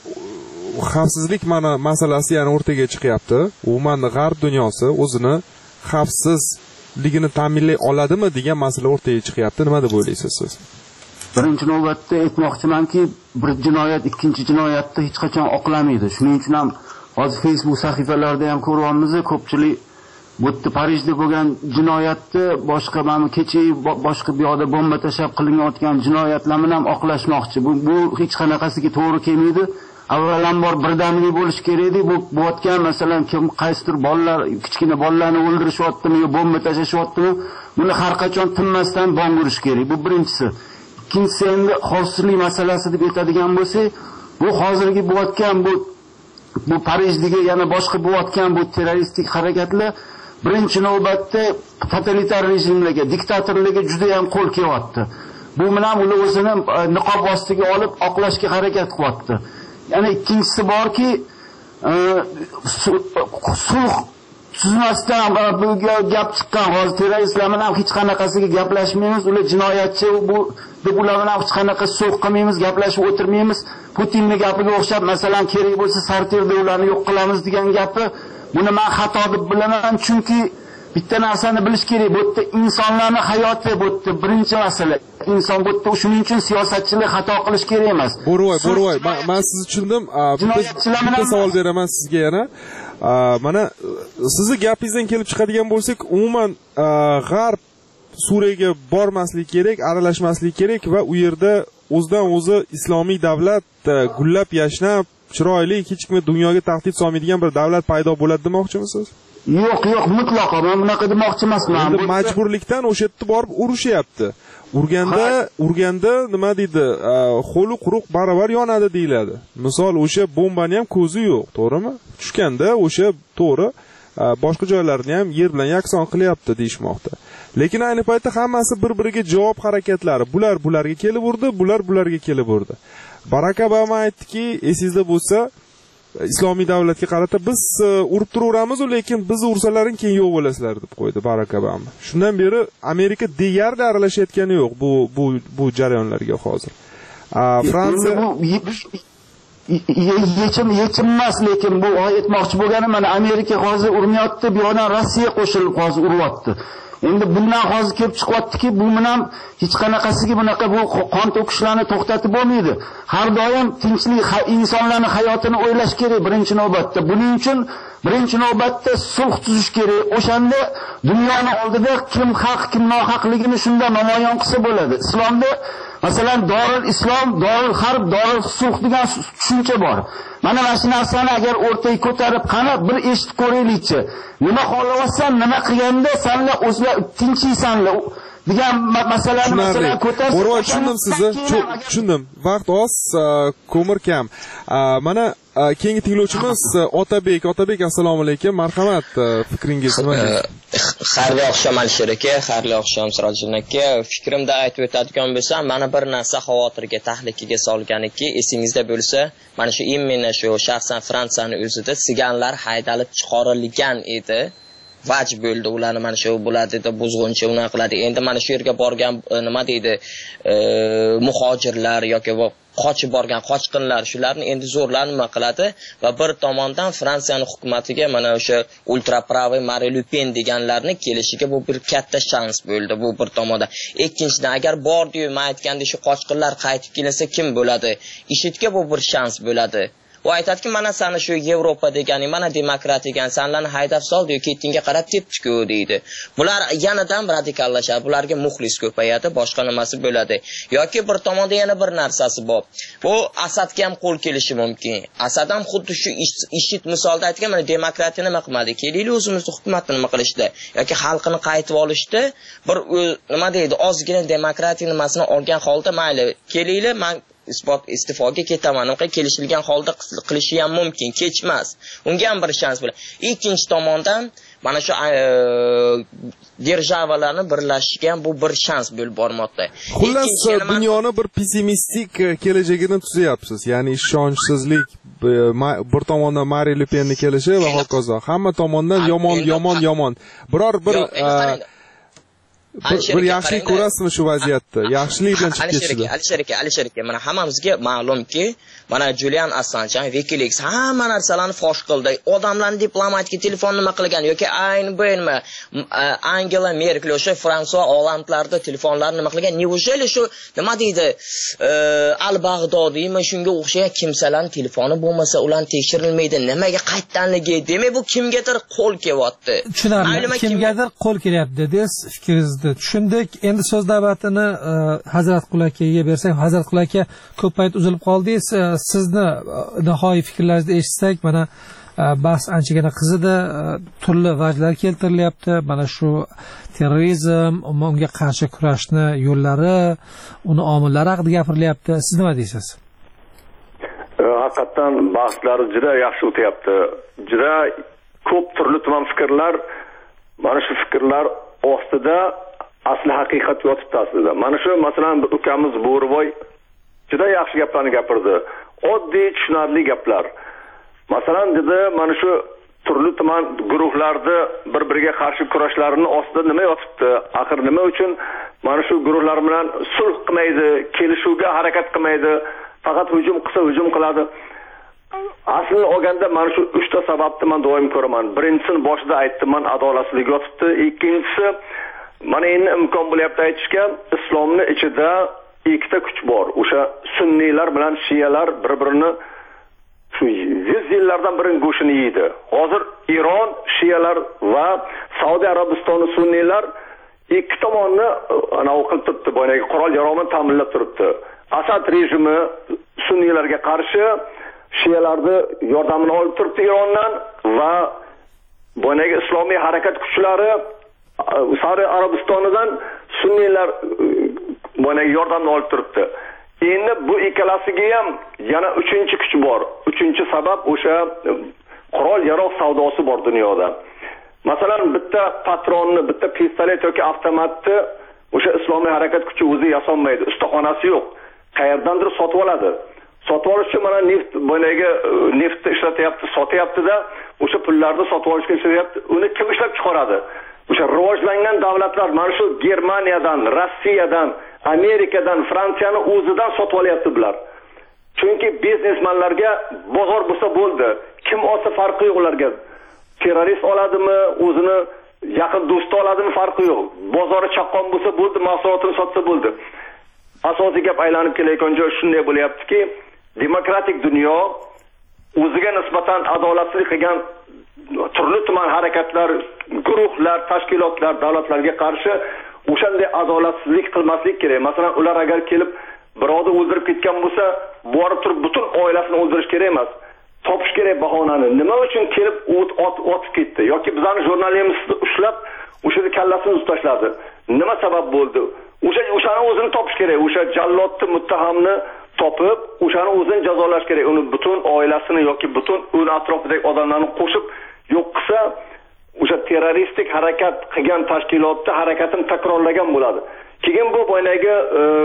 xavfsizlik mana masalasi yana o'rtaga chiqyapti. Umuman g'arb dunyosi o'zini xavfsizligini ta'minlay oladimi degan masala o'rtaga chiqyapti. Nima deb o'ylaysiz siz? Birinchi navbatda aytmoqchimanki, bir jinoyat ikkinchi jinoyatni hech qachon oqlamaydi. Shuning uchun ham hozir Facebook sahifalarida ham ko'ryapmiz, ko'pchilik bu yerda Parijda bo'lgan jinoyatni boshqa mana kecha boshqa bu yoqda bomba tashlab qilinayotgan jinoyatlarni ham oqlashmoqchi. Bu bu hech qanaqasiga to'g'ri kelmaydi. Avvalambor birdamlik bo'lish kerak edi. Bu bo'layotgan masalan kim qaysidir bolalar, kichkina bolalarni o'ldirishyaptimi yo bomba tashlashyaptimi, buni har qachon tinmasdan bong urish kerak. Bu birinchisi. Ikkinchisi endi xavfsizlik masalasi deb aytadigan bo'lsak, bu hozirgi bo'layotgan bu bu Parijdagi yana boshqa bo'layotgan bu terroristik harakatlar birinchi navbatda totalitar rejimlarga, diktatorlarga juda ham qo'l kelyapti. Bu bilan ular o'zini niqob ostiga olib oqlashga harakat qilyapti. Yana ikkinchisi borki, sulh tuzmasdan bu gap chiqqan. Hozir terroristlar bilan hech qanaqasiga gaplashmaymiz, ular jinoyatchi, bu deb ular bilan hech qanaqa sulh qilmaymiz, gaplashib o'tirmaymiz. Putinning gapiga o'xshab, masalan, kerak bo'lsa Sarterda ularni yo'q qilamiz degan gapi, buni men xato deb bilaman, chunki bitta narsani bilish kerak, bu yerda insonlarning hayoti, bu yerda birinchi masala. Inson bu yerda, shuning uchun siyosatchilar xato qilish kerak emas. Bo'rivoy, Bo'rivoy, men sizni tushundim. Bitta savol beraman sizga yana. Mana sizni gapingizdan kelib chiqadigan bo'lsak, umuman g'arb Suriyaga bormaslik kerak, aralashmaslik kerak va u yerda o'zidan o'zi islomiy davlat gullab yashnab, chiroyli, hech kimga dunyoga tahdid solmaydigan bir davlat paydo bo'ladi demoqchimisiz? Yo'q, yo'q, mutlaqo men bunaqa demoqchi emasman. Endi majburlikdan o'sha yerda borib urushyapti. Urganda, urganda nima deydi? Qo'li quruq baravar yonadi deyiladi. Misol o'sha bombani ham ko'zi yo'q, to'g'rimi? Tushganda o'sha to'g'ri boshqa joylarni ham yer bilan yakson qilyapti deyishmoqda. Lekin ayni paytda hammasi bir-biriga javob harakatlari. Bular bularga kelib urdi, bular bularga kelib urdi. Barak Obama aytdiki, esingizda bo'lsa, islomiy davlatga qarata biz urib turaveramiz, lekin bizni ursalaring keyin yo'q bo'lasizlar deb qo'ydi Barak Obama. Shundan beri Amerika deyarli aralashayotgani yo'q bu bu bu jarayonlarga hozir. Fransiya yechim yechim emas, lekin bu aytmoqchi bo'lganim, mana Amerika hozir urmayapti, bu yoqdan Rossiya qo'shilib hozir uryapti. Endi bundan hozir kelib chiqyaptiki, bu bilan hech qanaqasiga bunaqa bu qon to'kishlarni to'xtatib bo'lmaydi. Har doim tinchlik, insonlarning hayotini o'ylash kerak birinchi navbatda. Buning uchun birinchi navbatda sulh tuzish kerak. O'shanda dunyoning oldida kim haq, kim nohaqligini shunda namoyon qilsa bo'ladi. Islomda Masalan, Dorul Islom, Dorul Harb, Dorul Sulh degan tushuncha bor. Mana mana shu narsani agar o'rtaga ko'tarib, qani bir eshitib ko'raylikchi. Nima xohlayapsan, nima qilganda senlar o'zlar tinchiysanlar degan masalani masalan ko'tarib. O'rva tushundim sizni, tushundim. Vaqt oz, ko'mir kam. Mana keyingi tinglovchimiz Otabek. Otabek, assalomu alaykum. Marhamat, fikringiz nima? Xayrli oqshom Alisher aka, xayrli oqshom Sirojiddin aka. Fikrimda aytib o'tadigan bo'lsam, mana bir narsa xavotirga, tahlikaga solganiki, esingizda bo'lsa, mana shu imенно shu shaxsan Fransiyani o'zida siganlar haydalib chiqarilgan edi. Vaj bo'ldi, ularni mana shu bo'ladi deb buzg'uncha unaqa qiladi. Endi mana shu yerga borgan nima deydi, muhojirlar yoki qochib borgan qochqinlar shularni endi zo'rlar nima qiladi va bir tomondan Fransiyaning hukumatiga mana o'sha ultrapraviy Marine Le Pen deganlarni kelishiga bu bir katta shans bo'ldi bu bir tomondan. Ikkinchidan agar bordi-yu men aytgandek shu qochqinlar qaytib kelsa kim bo'ladi? IShIDga bu bir shans bo'ladi. U aytadiki, mana seni shu Yevropa deganing, mana demokrat degan, senlarni haydab soldi-yu, ketdingga qarab tepdi-ku deydi. Bular yanadan radikallashadi, bularga muxlis ko'payadi, boshqa nimasi bo'ladi. Yoki bir tomonda yana bir narsasi bor. Bu Asadga ham qo'l kelishi mumkin. Asad ham xuddi shu IShID misolda aytgan, mana demokratiyani nima qilmadi? Kelaylik o'zimizni hukumatni nima qilishdi yoki xalqini qaytib olishdi. Bir nima deydi, ozgina demokratiya nimasini olgan holda mayli, kelaylik, men isbot istifoga ketaman, unga kelishilgan holda qilishi ham mumkin, kechmas. Unga ham bir shans bo'ladi. Ikkinchi tomondan mana shu державаларni birlashishiga bu bir shans bo'lib bormoqda. Xullas, dunyoni bir pessimistik kelajagini tuzyapsiz. Ya'ni ishonchsizlik, bir tomondan Marine Le Penni kelishi va hokazo. Hamma tomondan yomon, yomon, yomon. Biror bir bir yaxshilik ko'rasizmi shu vaziyatda? Yaxshilik bilan chiqib ketishdi. Alisher aka, Alisher aka, mana hammamizga ma'lumki, mana Julian Assange, WikiLeaks hamma narsalarni fosh qildi. Odamlarning diplomatik telefon nima qilgan yoki ayni bu nima Angela Merkel o'sha Fransiya Ollandlarda telefonlarni nima qilgan? Neujeli shu nima deydi? Al-Bag'dodiymi shunga o'xshagan kimsalarning telefoni bo'lmasa, ularni tekshirilmaydi. Nimaga qaytdanligi? Demak, bu kimgadir qo'l kelyapti. Tushunarli. Kimgadir qo'l kelyapti dedingiz, fikringizni tushundik. Endi so'z da'vatini Hazrat Qul akaga bersak, Hazrat Qul aka ko'p payt uzilib qoldingiz. Sizni nihoyiy fikrlaringizni eshitsak, mana bahs anchagina qizidi, turli vajlar keltirilyapti. Mana shu terrorizm, unga qarshi kurashni yo'llari, uni omillari haqida gapirilyapti. Siz nima deysiz? Haqiqatan bahslar juda yaxshi o'tyapti. Juda ko'p turli tuman fikrlar, mana shu fikrlar ostida asli haqiqat yotibdi aslida. Mana shu masalan ukamiz Bo'riboy juda yaxshi gaplarni gapirdi. Oddiy, tushunarli gaplar. Masalan dedi, mana shu turli tuman guruhlarni bir-biriga qarshi kurashlarini ostida nima yotibdi? Axir nima uchun mana shu guruhlar bilan sulh qilmaydi, kelishuvga harakat qilmaydi, faqat hujum qilsa hujum qiladi? Aslini olganda mana shu uchta sababni men doim ko'raman. Birinchisini boshida aytdim, men adolatsizlik yotibdi. Ikkinchisi, mana endi imkon bo'lyapti aytishga, islomning ichida ikkita kuch bor. O'sha sunniylar bilan shiyalar bir-birini shu yuz yillardan birining go'shini yeydi. Hozir Iron shiyalar va Saudiya Arabistoni sunniylar ikki tomonni ana o'qilib turibdi, boyagi qurol yarog'ini ta'minlab turibdi. Asad rejimi sunniylarga qarshi shiyalarni yordamini olib turibdi Irondan va boyagi islomiy harakat kuchlari Saudiya Arabistonidan sunniylar boyagi yordamni olib turibdi. Endi bu ikkalasiga ham yana uchinchi kuch bor. Uchinchi sabab o'sha qurol yarog' savdosi bor dunyoda. Masalan, bitta patronni, bitta pistolet yoki avtomatni o'sha islomiy harakat kuchi o'zi yasolmaydi. Ustaxonasi yo'q. Qayerdandir sotib oladi. Sotib olish uchun mana neft, boyagi neftni ishlatyapti, sotyapti-da, o'sha pullarni sotib olishga ishlatyapti. Uni kim ishlab chiqaradi? O'sha rivojlangan davlatlar, mana shu Germaniyadan, Rossiyadan, Amerikadan, Fransiyani o'zidan sotib olyapti bular. Chunki biznesmenlarga bozor bo'lsa bo'ldi. Kim olsa farqi yo'q ularga. Terrorist oladimi, o'zini yaqin do'sti oladimi farqi yo'q. Bozori chaqqon bo'lsa bo'ldi, mahsulotini sotsa bo'ldi. Asosiy gap aylanib kelayotgan joy shunday bo'lyaptiki, demokratik dunyo o'ziga nisbatan adolatsizlik qilgan turli tuman harakatlar, guruhlar, tashkilotlar, davlatlarga qarshi o'shanday adolatsizlik qilmaslik kerak. Masalan, ular agar kelib birovni o'ldirib ketgan bo'lsa, borib turib butun oilasini o'ldirish kerak emas. Topish kerak bahonani. Nima uchun kelib o't otib ketdi yoki bizning jurnalistimizni ushlab o'sha kallasini uzib tashladi? Nima sabab bo'ldi? O'sha o'shani o'zini topish kerak. O'sha jallodni, muttahamni topib, o'shani o'zini jazolash kerak. Uni butun oilasini yoki butun uni atrofidagi odamlarni qo'shib yo'q qilsa, o'sha terroristik harakat qilgan tashkilotda harakatini takrorlagan bo'ladi. Keyin bu boyagi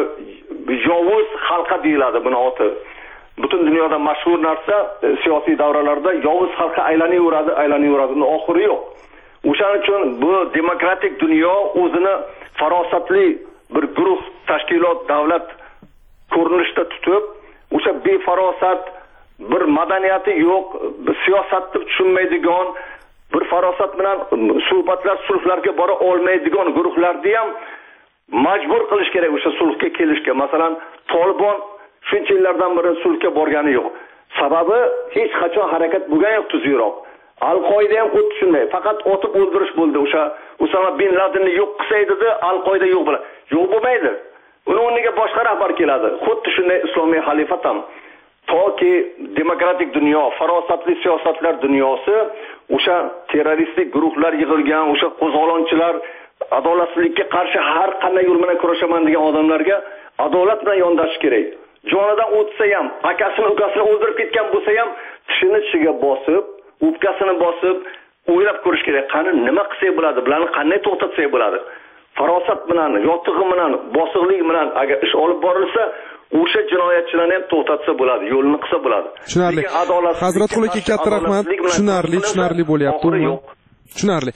yovuz xalqa deyiladi buni oti. Butun dunyoda mashhur narsa, siyosiy davralarda yovuz xalqa aylanaveradi, aylanaveradi, uni oxiri yo'q. O'shaning uchun bu demokratik dunyo o'zini farosatli bir guruh, tashkilot, davlat ko'rinishda tutib, o'sha befarosat, bir madaniyati yo'q, siyosatni tushunmaydigan, bir farosat bilan suhbatlar, sulhlarga bora olmaydigan guruhlarni ham majbur qilish kerak o'sha sulhga kelishga. Masalan, Tolibon shuncha yillardan beri sulhga borgani yo'q. Sababi hech qachon harakat bo'lgan yo'q tuzukroq. Al-Qoida ham xuddi shunday, faqat otib o'ldirish bo'ldi. O'sha Usama bin Ladenni yo'q qilsa edi, Al-Qoida yo'q bo'ladi. Yo'q bo'lmaydi. Uni o'rniga boshqa rahbar keladi. Xuddi shunday islomiy xalifat ham. Toki demokratik dunyo, farosatli siyosatlar dunyosi, o'sha terroristik guruhlar yig'ilgan, o'sha qo'zg'olonchilar, adolatsizlikka qarshi har qanday yo'l bilan kurashaman degan odamlarga adolat bilan yondashish kerak. Jonidan o'tsa ham, akasini, ukasini o'ldirib ketgan bo'lsa ham, tishini tishiga bosib, o'pkasini bosib, o'ylab ko'rish kerak. Qani nima qilsak bo'ladi, bularni qanday to'xtatsak bo'ladi? Farosat bilan, yotig'i bilan, bosiqlik bilan agar ish olib borilsa, o'sha jinoyatchilarni ham to'xtatsa bo'ladi, yo'lini qilsa bo'ladi. Tushunarli. Hazrat Qulika, katta rahmat. Tushunarli, tushunarli bo'lyapti. Tushunarli.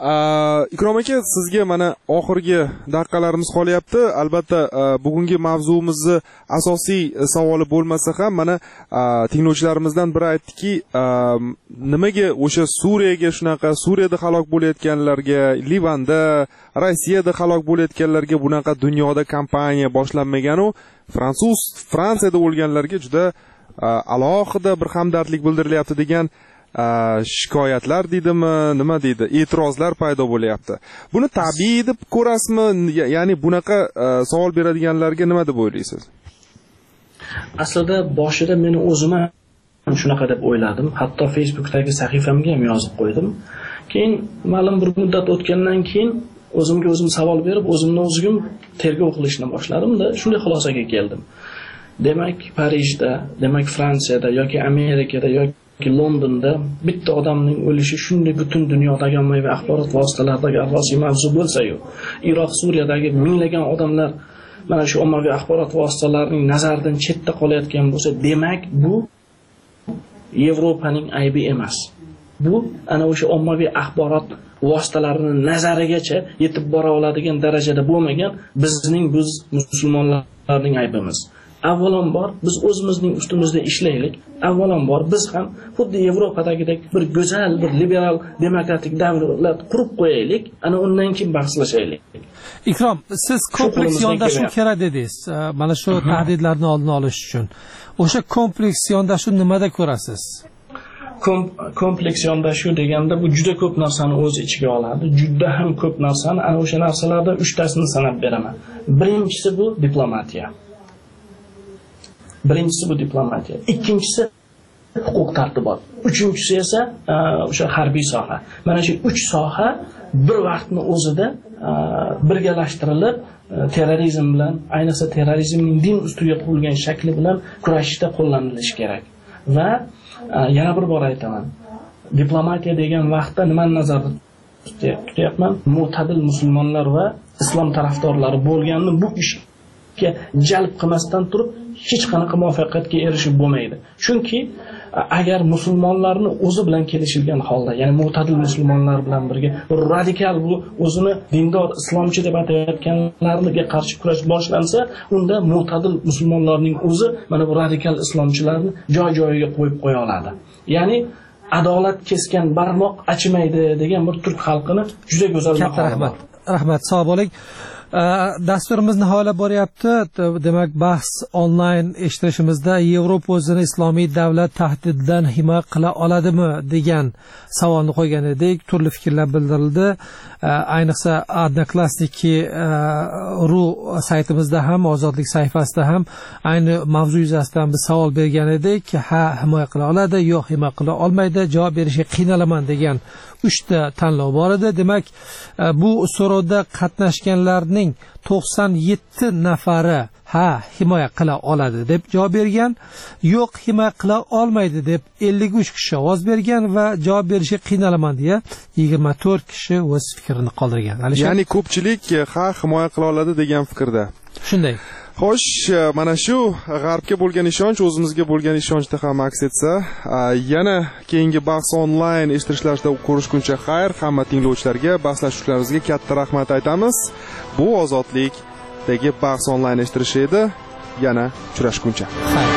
Ikrom aka, sizga mana oxirgi daqiqalarimiz qolyapti. Albatta, bugungi mavzuimizni asosiy savoli bo'lmasa ham, mana tinglovchilarimizdan biri aytdiki, nimaga o'sha Suriyaga shunaqa, Suriyada halok bo'layotganlarga, Livanda, Rossiyada halok bo'layotganlarga bunaqa dunyoda kampaniya boshlanmagan-u, Fransuz, Fransiyada o'lganlarga juda alohida bir hamdardlik bildirilyapti degan shikoyatlar deydimi, nima deydi, e'tirozlar paydo bo'lyapti. Buni tabiiy deb ko'rasizmi? Ya'ni bunaqa savol beradiganlarga nima deb o'ylaysiz? Aslida boshida meni o'zim ham shunaqa deb o'yladim. Hatto Facebookdagi sahifamga ham yozib qo'ydim. Keyin ma'lum bir muddat o'tgandan keyin o'zimga o'zim savol berib, o'zimni o'zim tergov qilishni boshladim-da, shunday xulosaga keldim. Demak, Parijda, demak Fransiyada yoki Amerikada yoki Londonda bitta odamning o'lishi shunday butun dunyodagi ommaviy axborot vositalaridagi asosiy mavzu bo'lsa-yu, Iroq, Suriyadagi minglagan odamlar mana shu ommaviy axborot vositalarining nazaridan chetda qolayotgan bo'lsa, demak bu Yevropaning aybi emas. Bu ana o'sha ommaviy axborot vositalarini nazarigacha yetib bora oladigan darajada bo'lmagan bizning biz musulmonlarning aybimiz. Avvalambor biz o'zimizning ustimizda ishlaylik. Avvalambor biz ham xuddi Yevropadagidek bir go'zal, bir liberal, demokratik davlat qurib qo'yaylik. Ana undan keyin bahslashaylik. Ikrom, siz kompleks yondashuv kerak dedingiz. Mana shu tahdidlarni oldini olish uchun. O'sha kompleks yondashuv nimada ko'rasiz? Kompleks yondashuv deganda bu juda ko'p narsani o'z ichiga oladi. Juda ham ko'p narsani, ana o'sha narsalardan uchtasini sanab beraman. Birinchisi bu diplomatiya. Birinchisi bu diplomatiya. Ikkinchisi huquq tartibot. Uchinchisi esa o'sha harbiy soha. Mana shu uch soha bir vaqtni o'zida birgalashtirilib terrorizm bilan, ayniqsa terrorizmning din ustiga qo'yilgan shakli bilan kurashishda qo'llanilishi kerak. Va yana bir bor aytaman. Diplomatiya degan vaqtda nimani nazarda tutyapman? Mo'tadil musulmonlar va islom tarafdorlari bo'lganini bu ishga jalb qilmasdan turib hech qanaqa muvaffaqiyatga erishib bo'lmaydi. Chunki agar musulmonlarni o'zi bilan kelishilgan holda, ya'ni mo'tadil musulmonlar bilan birga radikal bu o'zini dindor islomchi deb atayotganlarga qarshi kurash boshlansa, unda mo'tadil musulmonlarning o'zi mana bu radikal islomchilarni joy-joyiga qo'yib qo'ya oladi. Ya'ni adolat kesgan barmoq achimaydi degan bir turk xalqini juda go'zal maqol. Rahmat. Rahmat, sog' bo'ling. dasturimiz nihoyalab boryapti. Demak, bahs onlayn eshittirishimizda Yevropa o'zini islomiy davlat tahdididan himoya qila oladimi degan savolni qo'ygan edik. Turli fikrlar bildirildi. Ayniqsa Odnoklassniki ru saytimizda ham, Ozodlik sahifasida ham ayni mavzu yuzasidan biz savol bergan edik. Ha, himoya qila oladi, yo'q, himoya qila olmaydi, javob berishga qiynalaman degan uchta tanlov bor edi. Demak, bu so'rovda qatnashganlarning to'qson yetti nafari ha, himoya qila oladi deb javob bergan, yo'q, himoya qila olmaydi deb ellik uch kishi ovoz bergan va javob berishga qiynalaman deya yigirma to'rt kishi o'z fikrini qoldirgan. Ya'ni ko'pchilik ha, himoya qila oladi degan fikrda. Shunday. Xo'sh, mana shu g'arbga bo'lgan ishonch o'zimizga bo'lgan ishonchda ham aks etsa, yana keyingi bahs onlayn eshittirishlarda ko'rishguncha xayr, hamma tinglovchilarga, bahslashuvchilarimizga katta rahmat aytamiz. Bu Ozodlikdagi bahs onlayn eshittirishi edi. Yana uchrashguncha. Xayr.